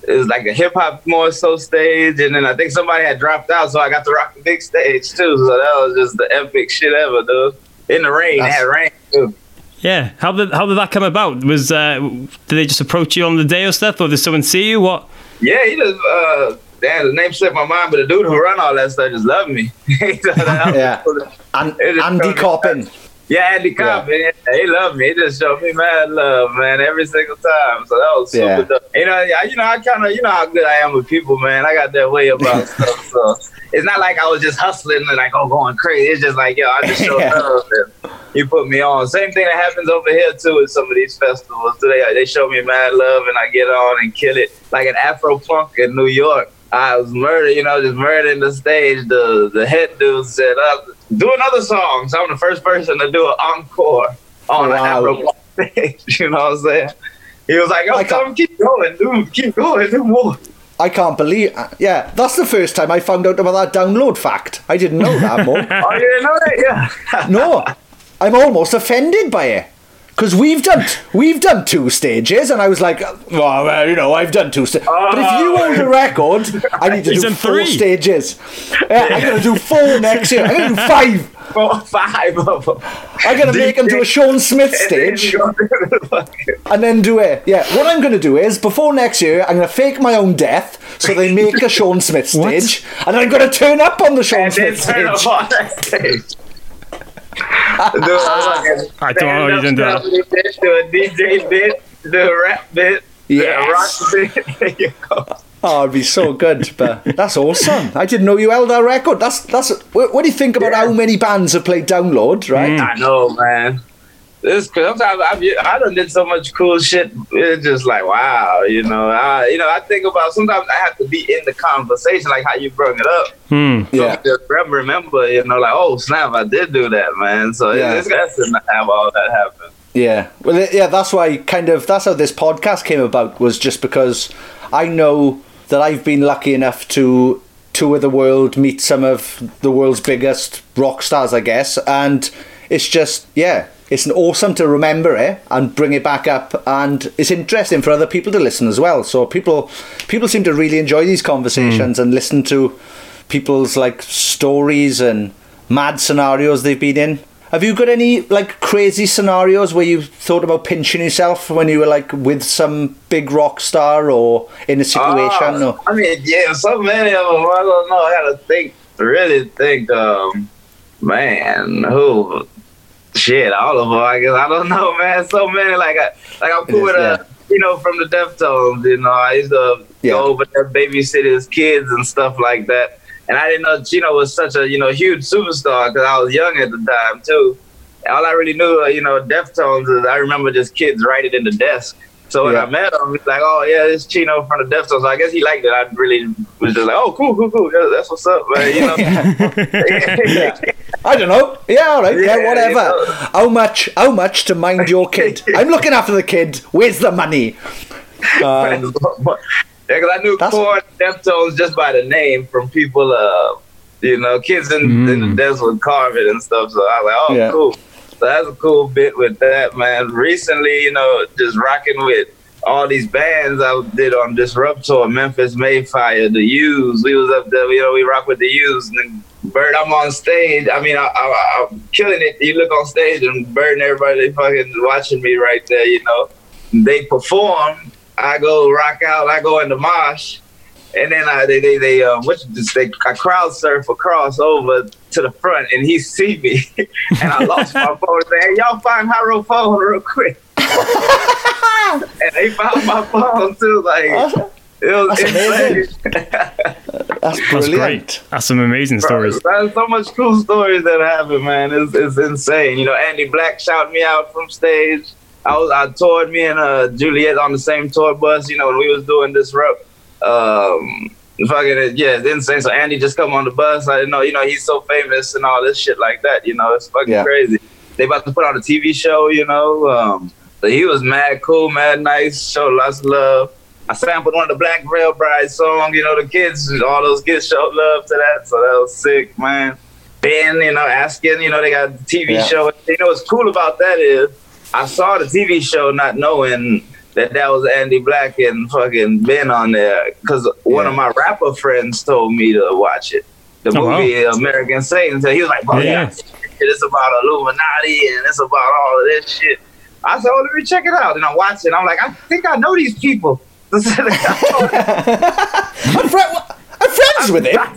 it was like a hip hop more so stage, and then I think somebody had dropped out, so I got to rock the big stage too. So that was just the epic shit ever, dude. In the rain, That's- it had rain too. Yeah, how did how did that come about? Was uh, did they just approach you on the day or stuff, or did someone see you? What? Yeah, he just uh, damn, the name slipped my mind, but the dude who run all that stuff just loved me. Yeah, and Andy Coppin. Yeah, Andy Coppin. Yeah. Yeah, he loved me. He just showed me mad love, man, every single time. So that was super yeah. dope. You know, I, you know, I kind of, you know how good I am with people, man. I got that way about stuff. So it's not like I was just hustling and like, oh, going crazy. It's just like, yo, I just showed yeah. love and you put me on. Same thing that happens over here too with some of these festivals. They they show me mad love and I get on and kill it. Like an Afro Punk in New York, I was murdered, you know, just murdering the stage. The the head dude said, uh, do another song. So I'm the first person to do an encore on oh, wow. an Afro Punk stage. You know what I'm saying? He was like, oh, come keep going, dude, keep going, do more. I can't believe, yeah, that's the first time I found out about that download fact. I didn't know that, Mo. Oh, you didn't know that? Yeah. No. I'm almost offended by it because we've done we've done two stages, and I was like, oh, well, you know, I've done two stages. Oh, but if you hold a record, I need to do four three. stages. Yeah, I'm gonna do four next year. I'm gonna do five. Four, five of them. I'm gonna make them do a Sean Smith stage, and then do it. Yeah, what I'm gonna do is before next year, I'm gonna fake my own death so they make a Sean Smith stage, and I'm gonna turn up on the Sean and Smith stage. Turn up on that stage. do a, I don't know you didn't do that. Do a D J bit, do a rap bit, yes. do a rock bit. There you go. Oh, it'd be so good, but that's awesome. I didn't know you held that record. That's that's. What, what do you think about yeah. how many bands have played Download? Right? Mm. I know, man. This sometimes I've I done did so much cool shit. It's just like wow, you know. I you know I think about sometimes I have to be in the conversation, like how you brought it up. Hmm. So Yeah. just remember, you know, like oh snap, I did do that, man. So Yeah. it's got to not have all that happen. Yeah, well, yeah, that's why kind of that's how this podcast came about, was just because I know that I've been lucky enough to tour the world, meet some of the world's biggest rock stars, I guess, and it's just yeah, it's awesome to remember it and bring it back up, and it's interesting for other people to listen as well. So people people seem to really enjoy these conversations mm. and listen to people's like stories and mad scenarios they've been in. Have you got any like crazy scenarios where you thought about pinching yourself when you were like with some big rock star or in a situation? Uh, or? I mean, yeah, so many of them. I don't know. I gotta think, really think. Um, man, who? Shit, all of them. I guess I don't know, man. So many. Like, I, like I'm cool with yeah. uh, you know, from the Deftones. You know, I used to yeah. go over there, babysit his kids and stuff like that. And I didn't know Chino was such a, you know, huge superstar because I was young at the time, too. All I really knew, uh, you know, Deftones is I remember just kids writing in the desk. So when yeah. I met him, he's like, oh, yeah, this Chino from the Deftones. So I guess he liked it. I really was just like, oh, cool, cool, cool. Yeah, that's what's up, man. You know? yeah. I don't know. Yeah, all right. Yeah, yeah whatever. You know? How much, how much to mind your kid? I'm looking after the kid. Where's the money? Um, Yeah, because I knew Korn Deftones just by the name from people, uh, you know, kids in, mm. in the desert would carve it and stuff. So I was like, oh, yeah. cool. So that's a cool bit with that, man. Recently, you know, just rocking with all these bands I did on Disruptor, Memphis Mayfire, The Used. We was up there, you know, we rock with The Used. And then Bird, I'm on stage. I mean, I, I, I'm killing it. You look on stage and Bird and everybody, they fucking watching me right there, you know. They perform. I go rock out. I go into mosh, and then I they they they um what they I crowd surf across over to the front, and he see me, and I lost my phone. And say, hey, y'all find Hyro phone real quick, and they found my phone too. Like it was That's insane. That's brilliant. That's great. That's some amazing stories. There's so much cool stories that happen, man. It's it's insane. You know, Andy Black shouted me out from stage. I was I toured me and uh, Juliet on the same tour bus, you know, when we was doing this rep. Um, fucking yeah, it's insane. So Andy just come on the bus. I didn't know, you know, he's so famous and all this shit like that. You know, it's fucking yeah. crazy. They about to put on a T V show, you know. Um, but he was mad cool, mad nice, showed lots of love. I sampled one of the Black Veil Bride songs. You know, the kids, all those kids showed love to that, so that was sick, man. Ben, you know, asking, you know, they got a T V yeah. show. You know, what's cool about that is I saw the T V show not knowing that that was Andy Black and fucking Ben on there. Because one Yeah. of my rapper friends told me to watch it. The Oh, movie wow. American Satan. So he was like, bro, Yeah. yeah. it's about Illuminati and it's about all of this shit. I said, oh, let me check it out. And I watched it. And I'm like, I think I know these people. I'm, fri- I'm friends with him.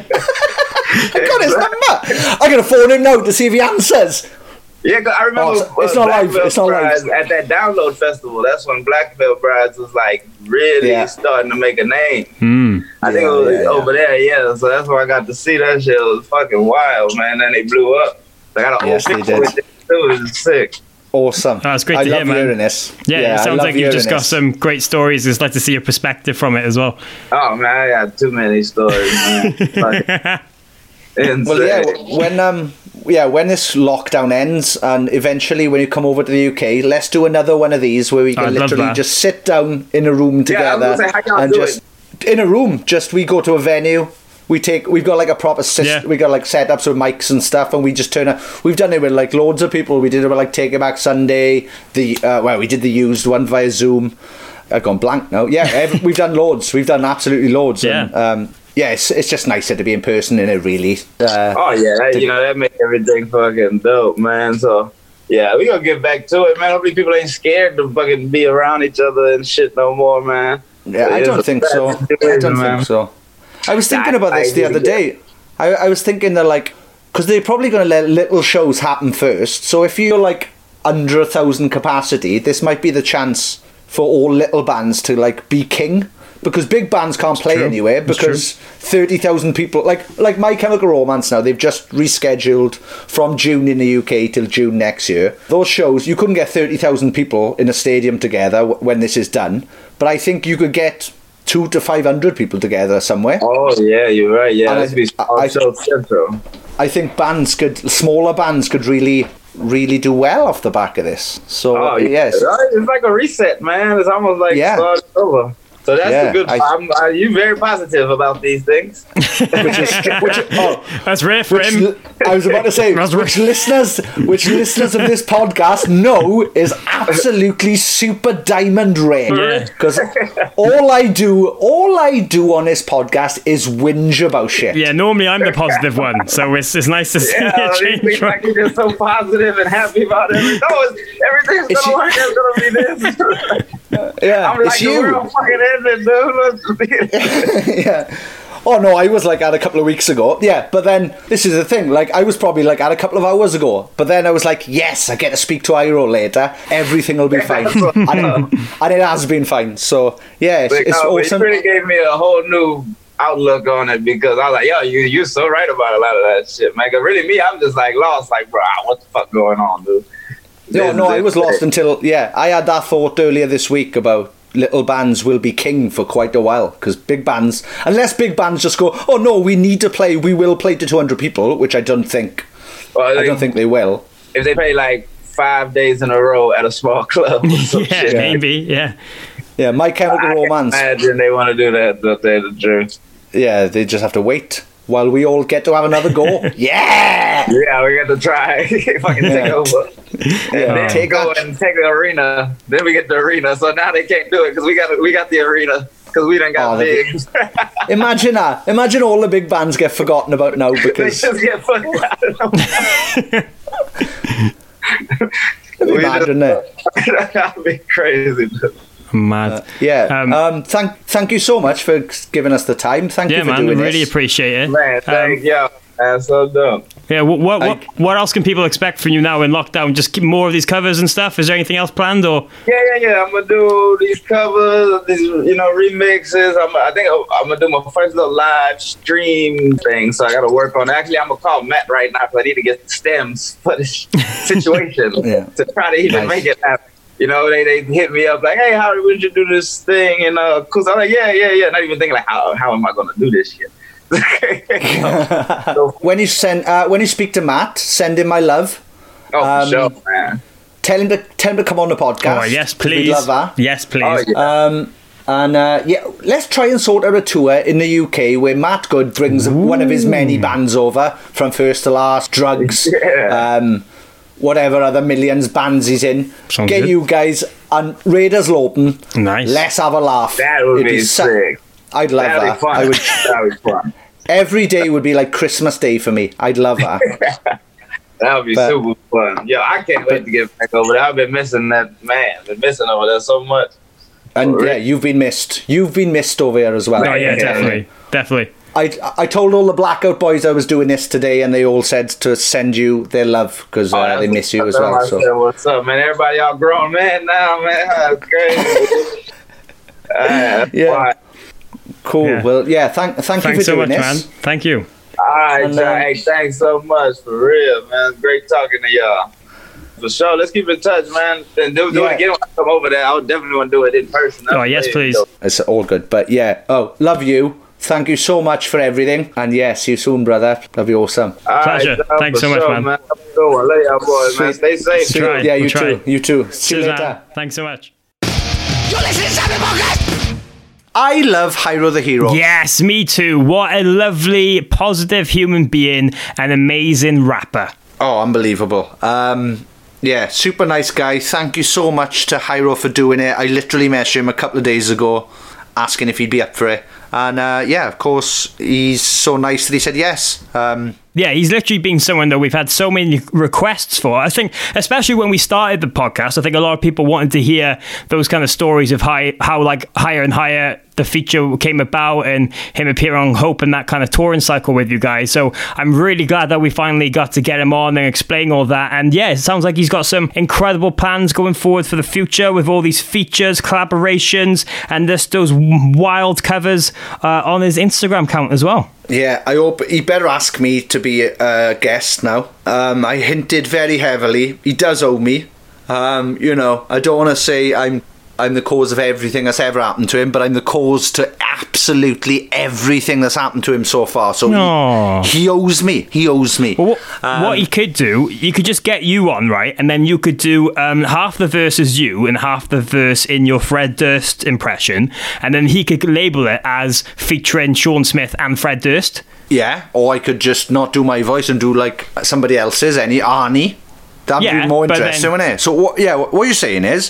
I got his number. I'm going to phone him now to see if he answers. Yeah, 'cause I remember Oh, so- it's not Black live, Veil it's not live. Brides at that Download Festival. That's when Black Veil Brides was like really Yeah. starting to make a name. Hmm. I think Yeah, it was yeah, yeah. over there, yeah. So that's where I got to see that shit. It was fucking wild, man. Then they blew up. I got an Yes, old they picture did. with it too. It was sick. Awesome. Oh, it's great I to love hear, man. hearing this. Yeah, it I sounds love like you've just hearing got this. some great stories. It's like to see your perspective from it as well. Oh man, I got too many stories, man. Like, insane. Well, yeah, w- when um, yeah, when this lockdown ends, and eventually when you come over to the U K, let's do another one of these where we can I'd love literally that. just sit down in a room Yeah, I together was gonna say, how y'all and do just in a room. Just we go to a venue. We take. We've got like a proper system. Yeah. We got like setups with mics and stuff, and we just turn it. We've done it with like loads of people. We did it with like Take It Back Sunday. The uh, well, we did the used one via Zoom. I've gone blank now. Yeah, every, we've done loads. We've done absolutely loads. Yeah. And, um, yeah, it's, it's just nicer to be in person, in it really. Uh, Oh yeah, that, you know that makes everything fucking dope, man. So yeah, we gonna get back to it, man. Hopefully people ain't scared to fucking be around each other and shit no more, man. Yeah, I It's don't a think bad so. I situation, don't man. think so. I was thinking I- about this I the other really day. I, I was thinking that, like, because they're probably going to let little shows happen first. So if you're, like, under a thousand capacity, this might be the chance for all little bands to, like, be king. Because big bands can't play true. anywhere It's because thirty thousand people, like like My Chemical Romance now, they've just rescheduled from June in the U K till June next year. Those shows, you couldn't get thirty thousand people in a stadium together w- when this is done. But I think you could get two to five hundred people together somewhere. Oh yeah, you're right. Yeah, And let's I- be I- also central. I think bands could, smaller bands could really, really do well off the back of this. So, Oh yes. right? It's like a reset, man. It's almost like Yeah. starting over. So that's Yeah, a good. I- I'm, uh, you're very positive about these things. Which is, which, oh, That's rare for which, him. li- I was about to say, That's which right. listeners, which listeners of this podcast know is absolutely super diamond rare. Yeah. Because all I do, all I do on this podcast is whinge about shit. Yeah, normally I'm the positive one, so it's it's nice to see Yeah, a these change. things From, like you're just so positive and happy about everything. No, it's, everything's It's gonna you- work. It's gonna be this. Yeah, I'm like it's the you. world fucking ended, dude. Yeah. Oh no, I was like at a couple of weeks ago. Yeah, but then this is the thing. Like I was probably like at a couple of hours ago. But then I was like, yes, I get to speak to Iro later. Everything will be fine, and, it, and it has been fine. So yeah, it's, Like, it's no, awesome. It really gave me a whole new outlook on it because I was like, yo, you you're so right about a lot of that shit, man. 'Cause really, me, I'm just like lost. Like, bro, what the fuck going on, dude? No, This- no, I this- was lost until yeah. I had that thought earlier this week about little bands will be king for quite a while because big bands, unless big bands just go, oh no, we need to play, we will play to two hundred people, which I don't think. Well, I they- don't think they will. if they play like five days in a row at a small club. Or some yeah, shit. maybe, yeah. Yeah, My Chemical I can Romance. imagine they want to do that. To tell you the truth. Yeah, they just have to wait while we all get to have another go. Yeah, Yeah, we got to try. Fucking take Yeah. over. yeah. And then Take go that. and take the arena. Then we get the arena. So now they can't do it because we got we got the arena because we done got Oh, they- big. Imagine that. Imagine all the big bands get forgotten about now they because just get fucked out. it'd be mad, wouldn't it? That'd be crazy. Mad. Yeah. Um, Um, thank thank you so much for giving us the time. Thank yeah, you for man, doing really this. appreciate it. Man, thank Um, y'all. That's so dumb. Yeah, what what, I- what what else can people expect from you now in lockdown? Just keep more of these covers and stuff. Is there anything else planned or? Yeah, yeah, yeah. I'm gonna do these covers, these you know remixes. I'm, I think I'm gonna do my first little live stream thing. So I gotta work on. Actually, I'm gonna call Matt right now because I need to get stems for this situation Yeah. to try to even Nice. make it happen. You know, they they hit me up like, "Hey, how would you do this thing?" And uh, cause I'm like, "Yeah, yeah, yeah." Not even thinking like, "How how am I gonna do this shit?" So, When you send, uh, when you speak to Matt, send him my love. oh, Um, for sure, man. Tell him to tell him to come on the podcast. Oh yes, 'cause we'd please. love that. Yes, please. Oh, yeah. Um, and uh, yeah, let's try and sort out a tour in the U K where Matt Good brings one of his many bands over from first to last. Drugs, Yeah. um, whatever other millions bands he's in. Sounds Get good. you guys and Raiders Lawton. Nice. Let's have a laugh. That would It'd be su- sick. I'd love That'd that. be fun. I would. That would be fun. Every day would be like Christmas Day for me. I'd love that. That would be But- super fun. Yo, I can't wait to get back over there. I've been missing that man. Been missing over there so much. And Alright. yeah, you've been missed. You've been missed over here as well. Oh yeah, definitely, definitely. I, I told all the Blackout boys I was doing this today, and they all said to send you their love because uh, Oh, they miss you as that's well. what I So said, what's up, man? Everybody, y'all grown man now, man. That's crazy. uh, that's Yeah. fine. cool. Yeah. Well, yeah. Thank thank you Thanks for so doing much, this. man. Thank you. All right, And, y'all. um, Hey, thanks so much for real, man. Great talking to y'all. For sure. Let's keep in touch, man. And do, do Yeah. it again when I come over there. I would definitely want to do it in person. Oh That's yes, crazy, please. though. It's all good. But yeah. Oh, love you. Thank you so much for everything. And yeah, see you soon, brother. Love you, awesome. All Pleasure. y'all, Thanks for so much, sure, man. Have a good one. Love y'all boys, man. Stay safe. See- Try. Yeah, you We'll try. too. You too. See you Cheers, later. man. Thanks so much. I love Hyro the Hero. Yes, me too. What a lovely, positive human being, an amazing rapper. Oh, unbelievable. Um, yeah, super nice guy. Thank you so much to Hyro for doing it. I literally messaged him a couple of days ago asking if he'd be up for it. And uh, yeah, of course, he's so nice that he said yes. Um, Yeah, he's literally been someone that we've had so many requests for. I think, especially when we started the podcast, I think a lot of people wanted to hear those kind of stories of how, how like, Higher and Higher, the feature came about and him appearing on Hope and that kind of touring cycle with you guys. So I'm really glad that we finally got to get him on and explain all that. And yeah, it sounds like he's got some incredible plans going forward for the future with all these features, collaborations, and just those wild covers uh, on his Instagram account as well. yeah, I hope he better ask me to be a guest now. Um, I hinted very heavily. He does owe me. Um, you know, I don't want to say I'm I'm the cause of everything that's ever happened to him, but I'm the cause to absolutely everything that's happened to him so far. So Aw. he, he owes me. He owes me. Well, what, Um, what you could do, you could just get you on, right? And then you could do um, half the verse as you and half the verse in your Fred Durst impression. And then he could label it as featuring Sean Smith and Fred Durst. Yeah, or I could just not do my voice and do like somebody else's, any Arnie. That'd Yeah, be more but interesting, then- wouldn't it? So what? Yeah, what you're saying is,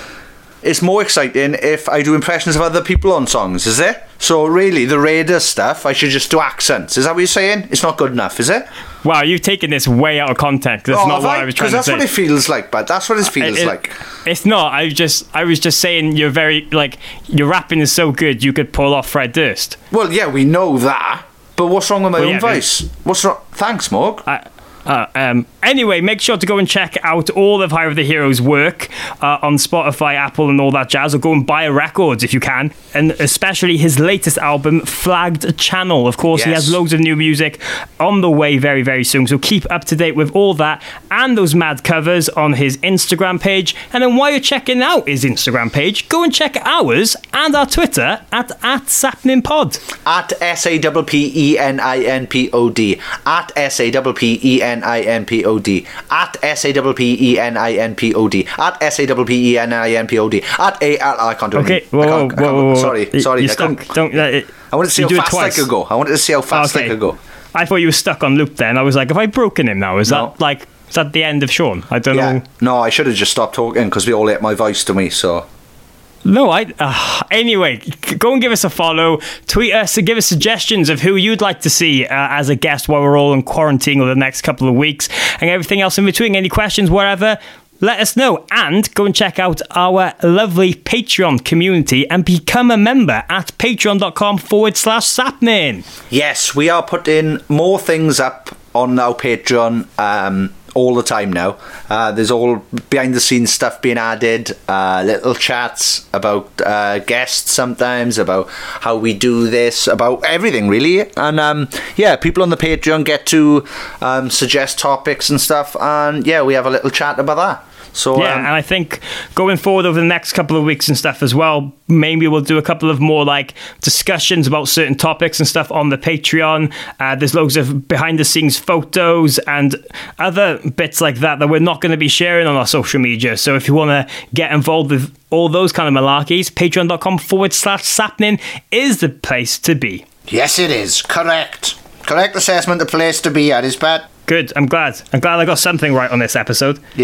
it's more exciting if I do impressions of other people on songs, is it? So really, the Raiders stuff, I should just do accents. Is that what you're saying? It's not good enough, is it? Wow, you've taken this way out of context. That's Oh, not have what I, was trying Because to that's say. what it feels like, but that's what it feels It- it- like. It's not. I was just, I was just saying you're very like your rapping is so good you could pull off Fred Durst. Well, yeah, we know that. But what's wrong with my Well, own yeah, but- voice? What's wrong? Thanks, Morg. Uh, uh, um, anyway, make sure to go and check out all of Higher of the Heroes' work uh, on Spotify, Apple, and all that jazz, or go and buy a records if you can, and especially his latest album, Flagged Channel. Of course, he Yes. has loads of new music on the way very, very soon, so keep up to date with all that and those mad covers on his Instagram page. And then while you're checking out his Instagram page, go and check ours and our Twitter at, at SapningPod. At S A P P E N I N P O D. At S A P P E N I N P O D. At S A P P E N I N P O D. At S A P P E N I N P O D. At A L I can't do it. Okay, I whoa, can't- whoa, I can't- whoa, whoa, Sorry, whoa. sorry. You're I stuck. can't- Don't. Uh, it- I wanted to see you how do it fast I twice. could go. I wanted to see how fast I could go. I thought you were stuck on loop then. I was like, have I broken him now? Is No. that like, is that the end of Sean? I don't Yeah. know. No, I should have just stopped talking because we all ate my voice to me, so. No, I. Uh, anyway, c- go and give us a follow. Tweet us and give us suggestions of who you'd like to see uh, as a guest while we're all in quarantine over the next couple of weeks and everything else in between. Any questions, whatever, let us know. And go and check out our lovely Patreon community and become a member at patreon.com forward slash sapning. Yes, we are putting more things up on our Patreon um, all the time now. Uh, there's all behind the scenes stuff being added, uh, little chats about uh, guests sometimes, about how we do this, about everything really. And um, yeah, people on the Patreon get to um, suggest topics and stuff, and yeah, we have a little chat about that. So Yeah, um, and I think going forward over the next couple of weeks and stuff as well, maybe we'll do a couple of more like discussions about certain topics and stuff on the Patreon. Uh, there's loads of behind the scenes photos and other bits like that that we're not going to be sharing on our social media. So if you want to get involved with all those kind of malarkeys, patreon.com forward slash sapning is the place to be. yes, it is correct. Correct assessment. The place to be at is Pat. Good. I'm glad. I'm glad I got something right on this episode. Yeah.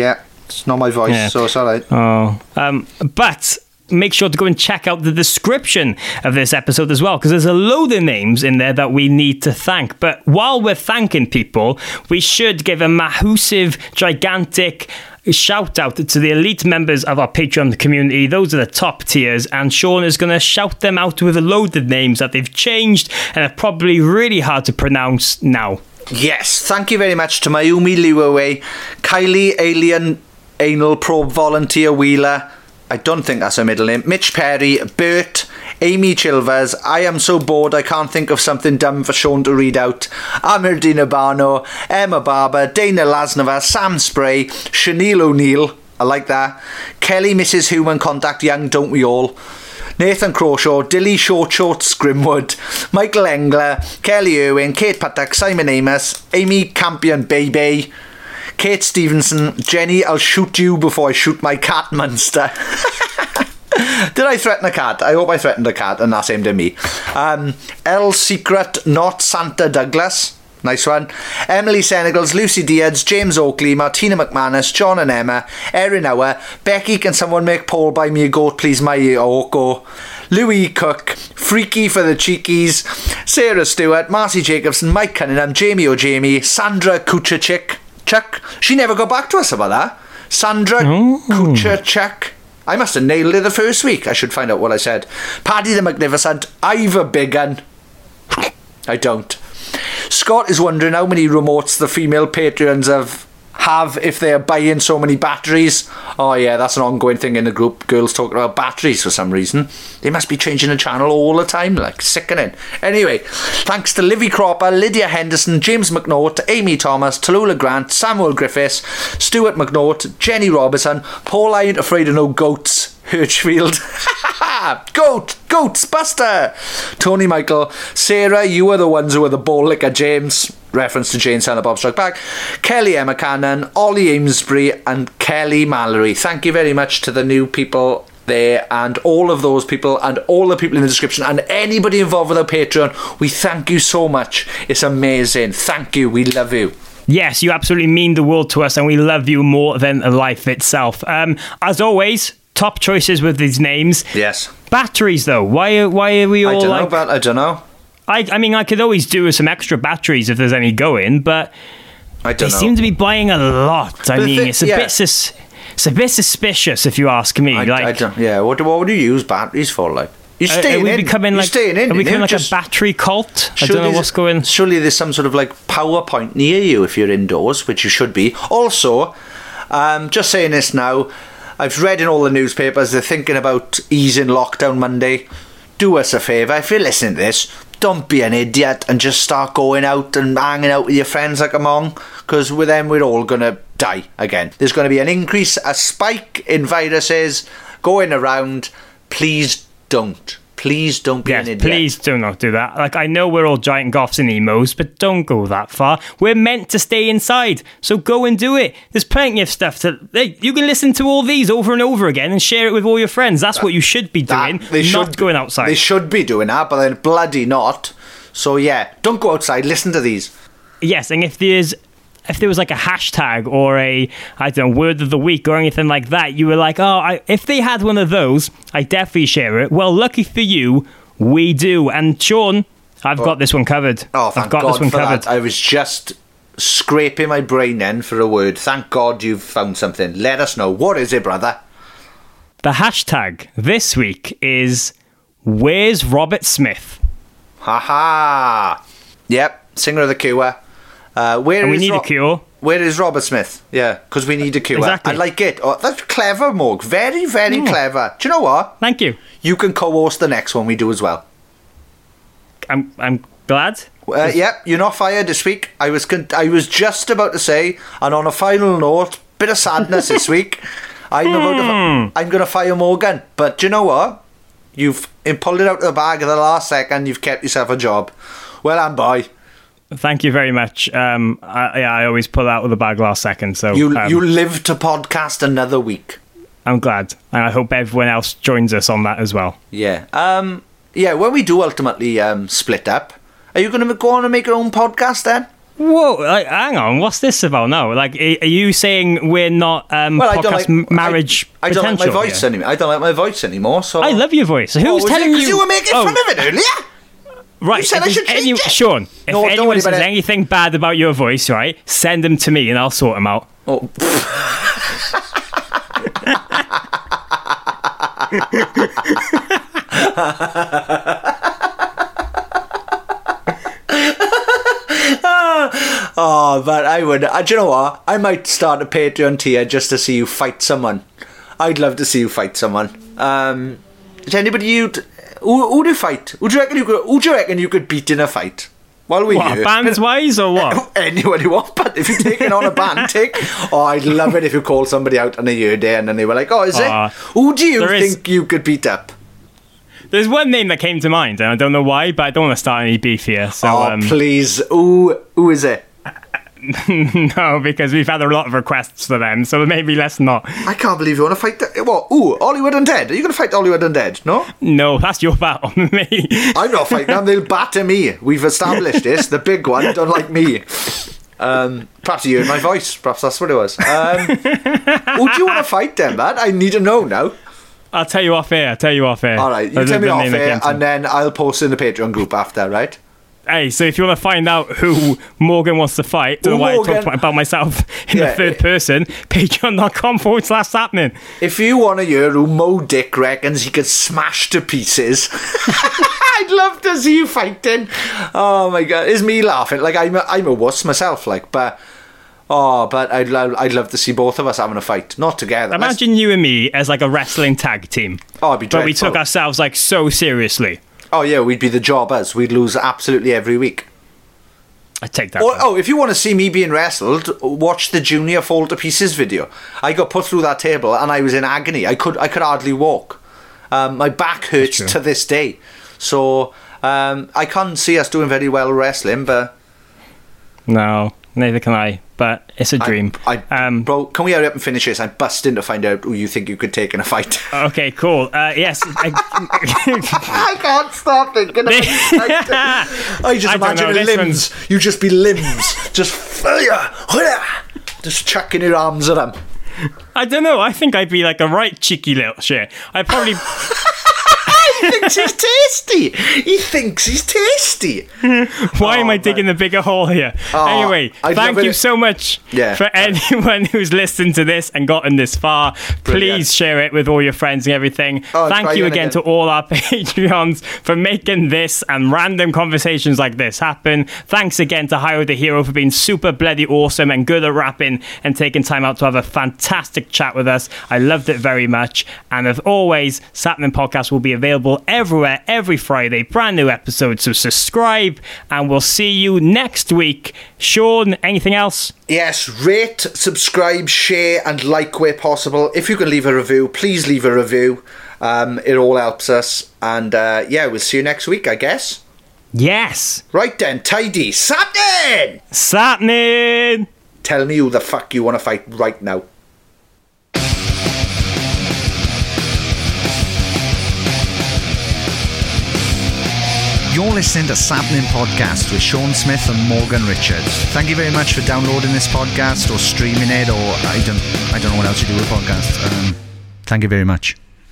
It's not my voice, Yeah. so it's all right. Oh, um, but make sure to go and check out the description of this episode as well, because there's a load of names in there that we need to thank. But while we're thanking people, we should give a massive, gigantic shout out to the elite members of our Patreon community. Those are the top tiers, and Sean is going to shout them out with a load of names that they've changed and are probably really hard to pronounce now. Yes, thank you very much to Mayumi Liwaway, Kylie Alien Anal Probe Volunteer Wheeler, I don't think that's her middle name, Mitch Perry, Bert, Amy Chilvers, I am so bored I can't think of something dumb for Sean to read out, Amir Dinabano, Emma Barber, Dana Lasnova, Sam Spray, Shanil O'Neill, I like that, Kelly Missus Human Contact Young, don't we all, Nathan Crawshaw, Dilly Short Shorts Grimwood, Michael Engler, Kelly Irwin, Kate Patak, Simon Amos, Amy Campion Baby, Kate Stevenson, Jenny, I'll shoot you before I shoot my cat Munster. Did I threaten a cat? I hope I threatened a cat and that's aimed at me. Um, L Secret, not Santa Douglas. Nice one. Emily Senegals, Lucy Diaz, James Oakley, Martina McManus, John and Emma, Erin Hour, Becky, can someone make Paul buy me a goat, please, my Oko. Louis Cook, Freaky for the Cheekies, Sarah Stewart, Marcy Jacobson, Mike Cunningham, Jamie O'Jamie, Sandra Kuchachik. Chuck. She never got back to us about that. Sandra oh. Kuchachik. I must have nailed it the first week. I should find out what I said. Paddy the Magnificent. I've a big un. I don't. Scott is wondering how many remotes the female Patreons have have if they're buying so many batteries. Oh yeah, that's an ongoing thing in the group. Girls talking about batteries for some reason. They must be changing the channel all the time, like sickening. Anyway, thanks to Livy Cropper, Lydia Henderson, James McNaught, Amy Thomas, Tallulah Grant, Samuel Griffiths, Stuart McNaught, Jenny Robertson, Paul I ain't afraid of no goats, Hirschfield. Goat! Goats! Buster! Tony Michael, Sarah, you are the ones who are the ball licker, James. Reference to Jane Silent Bob Struck Back. Kelly Emma Cannon, Ollie Amesbury, and Kelly Mallory. Thank you very much to the new people there, and all of those people, and all the people in the description, and anybody involved with our Patreon. We thank you so much. It's amazing. Thank you. We love you. Yes, you absolutely mean the world to us, and we love you more than life itself. Um, as always, top choices with these names. Yes. Batteries, though. Why? Why are we all I don't like? know, but I don't know. I, I mean, I could always do with some extra batteries if there's any going, but I don't they know. seem to be buying a lot. I But mean, the, it's a yeah. bit sus- it's a bit suspicious if you ask me. I, like, I don't, yeah, what, what would you use batteries for? Like, you're are, staying are we in. becoming You're like, staying in. Are we becoming like just, a battery cult? I surely don't know what's going. Surely there's some sort of like power point near you if you're indoors, which you should be. Also, um, just saying this now, I've read in all the newspapers they're thinking about easing lockdown Monday. Do us a favour, if you're listening to this, don't be an idiot and just start going out and hanging out with your friends like a monk, because with them we're all going to die again. There's going to be an increase, a spike in viruses going around. Please don't. Please don't be Yes, an idiot. please do not do that. Like, I know we're all giant goths and emos, but don't go that far. We're meant to stay inside, so go and do it. There's plenty of stuff to... Hey, you can listen to all these over and over again and share it with all your friends. That's that, what you should be doing, they not should, going outside. They should be doing that, but they're bloody not. So yeah, don't go outside, listen to these. Yes, and if there's... If there was like a hashtag or a, I don't know, word of the week or anything like that, you were like, oh, I, if they had one of those, I definitely share it. Well, lucky for you, we do. And Sean, I've oh. got this one covered. Oh, thank I've got God this one for covered. that. I was just scraping my brain then for a word. Thank God you've found something. Let us know. What is it, brother? The hashtag this week is, where's Robert Smith? Ha ha. Yep, singer of The Cure. Uh, where and we is need Ro- a cure. Where is Robert Smith? Yeah, because we need a cure. Exactly. I like it. Oh, that's clever, Morg. Very, very mm. clever. Do you know what? Thank you. You can co-host the next one we do as well. I'm I'm glad. Uh, yep, you're not fired this week. I was con- I was just about to say, and on a final note, bit of sadness this week. I'm about to, f- I'm going to fire Morgan, but do you know what? You've pulled it out of the bag at the last second. You've kept yourself a job. Well, I'm boy. Thank you very much. Um, I, yeah, I always pull out of the bag last second. So you um, you live to podcast another week. I'm glad, and I hope everyone else joins us on that as well. Yeah. Um. Yeah. When we do ultimately um split up, are you going to go on and make your own podcast then? Whoa, like, hang on, what's this about now? Like, are you saying we're not um, well, I don't podcast like, marriage I, I don't like my potential voice here? anymore. I don't like my voice anymore. So I love your voice. Who's oh, was telling it? you? Because you were making oh. fun of it earlier. Right, you said I should change any, it. Sean, if No, don't anyone worry says about it. anything bad about your voice, right, send them to me and I'll sort them out. Oh. Oh, but I would. Uh, do you know what? I might start a Patreon tier just to see you fight someone. I'd love to see you fight someone. Um, is anybody you? Who, who do you fight? Who do you reckon you could? Who do you reckon you could beat in a fight? While we What, here, bands wise or what? Anyone you want, but if you're taking on a band, take. Oh, I'd love it if you called somebody out on a year day and then they were like, "Oh, is uh, it? Who do you think is... you could beat up?" There's one name that came to mind, and I don't know why, but I don't want to start any beef here. So, oh, um, please, who who is it? No, because we've had a lot of requests for them, so maybe let's not. I can't believe you want to fight that. What? Ooh, Hollywood Undead. Are you going to fight Hollywood Undead? No? No, that's your battle, me. I'm not fighting them. They'll batter me. We've established this. The big one don't like me. Um, perhaps you heard my voice. Perhaps that's what it was. Um, who do you want to fight then, man? I need to know now. I'll tell you off air. I'll tell you off air. All right, you That's tell me the off name that air, came to and me. then I'll post in the Patreon group after, right? Hey, so if you want to find out who Morgan wants to fight, don't know why Morgan. I talked about myself in Yeah, the third it- person, patreon.com forward slash happening. If you want to hear who Mo Dick reckons he could smash to pieces, I'd love to see you fighting. Oh my god, it's me laughing. Like I'm a, I'm a wuss myself, like, but oh, but I'd love I'd love to see both of us having a fight, not together. Imagine you and me as like a wrestling tag team. Oh, it'd be But we dreadful. took ourselves like so seriously. Oh yeah, we'd be the jobbers. We'd lose absolutely every week. I take that. Or, back. oh, if you want to see me being wrestled, watch the Junior Fall to Pieces video. I got put through that table and I was in agony. I could I could hardly walk. Um, my back hurts to this day. So um, I can't see us doing very well wrestling, but No, neither can I. But it's a dream. I, I, um, bro, can we hurry up and finish this? I'm busting to find out who you think you could take in a fight. Okay, cool. Uh, yes. I, I can't stop thinking about it. I just I don't imagine know, this limbs. You just be limbs. Just fire. Just chucking your arms at them. I don't know. I think I'd be like a right cheeky little shit. I'd probably... He thinks he's tasty. He thinks he's tasty. Why Oh, am I man. digging a bigger hole here? Oh, anyway, I'd thank love you it- so much Yeah. for anyone who's listened to this and gotten this far. Brilliant. Please share it with all your friends and everything. Oh, thank try you again again to again. all our Patreons for making this and random conversations like this happen. Thanks again to Hyro the Hero for being super bloody awesome and good at rapping and taking time out to have a fantastic chat with us. I loved it very much. And as always, Sapnin Podcast will be available everywhere every Friday, brand new episodes, so subscribe and we'll see you next week. Sean, anything else? Yes, rate, subscribe, share, and like where possible. If you can leave a review, please leave a review. Um, it all helps us. And uh, yeah, we'll see you next week, I guess. Yes. Right then, tidy. Sapnin! Sapnin! Tell me who the fuck you want to fight right now. You're listening to Sapnin Podcast with Sean Smith and Morgan Richards. Thank you very much for downloading this podcast or streaming it, or I don't, I don't know what else you do with podcasts. Um, thank you very much.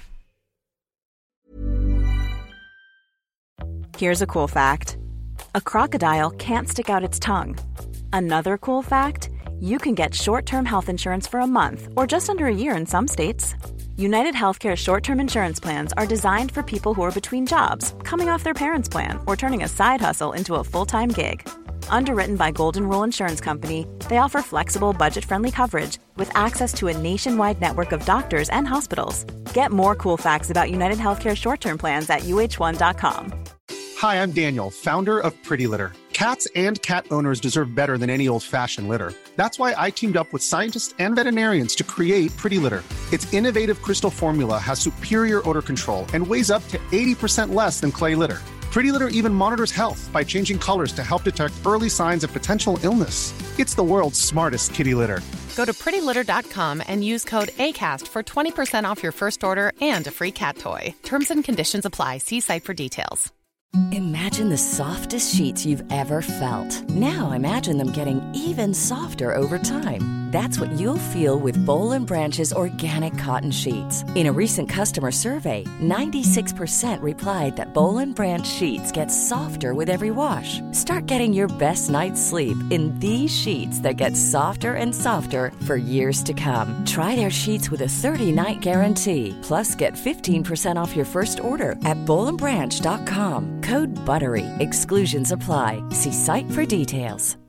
Here's a cool fact. A crocodile can't stick out its tongue. Another cool fact, you can get short-term health insurance for a month or just under a year in some states. United Healthcare short-term insurance plans are designed for people who are between jobs, coming off their parents' plan, or turning a side hustle into a full-time gig. Underwritten by Golden Rule Insurance Company, they offer flexible, budget-friendly coverage with access to a nationwide network of doctors and hospitals. Get more cool facts about United Healthcare short-term plans at U H one dot com. Hi, I'm Daniel, founder of Pretty Litter. Cats and cat owners deserve better than any old-fashioned litter. That's why I teamed up with scientists and veterinarians to create Pretty Litter. Its innovative crystal formula has superior odor control and weighs up to eighty percent less than clay litter. Pretty Litter even monitors health by changing colors to help detect early signs of potential illness. It's the world's smartest kitty litter. Go to pretty litter dot com and use code ACAST for twenty percent off your first order and a free cat toy. Terms and conditions apply. See site for details. Imagine the softest sheets you've ever felt. Now imagine them getting even softer over time. That's what you'll feel with Boll and Branch's organic cotton sheets. In a recent customer survey, ninety-six percent replied that Boll and Branch sheets get softer with every wash. Start getting your best night's sleep in these sheets that get softer and softer for years to come. Try their sheets with a thirty-night guarantee. Plus, get fifteen percent off your first order at boll and branch dot com. Code BUTTERY. Exclusions apply. See site for details.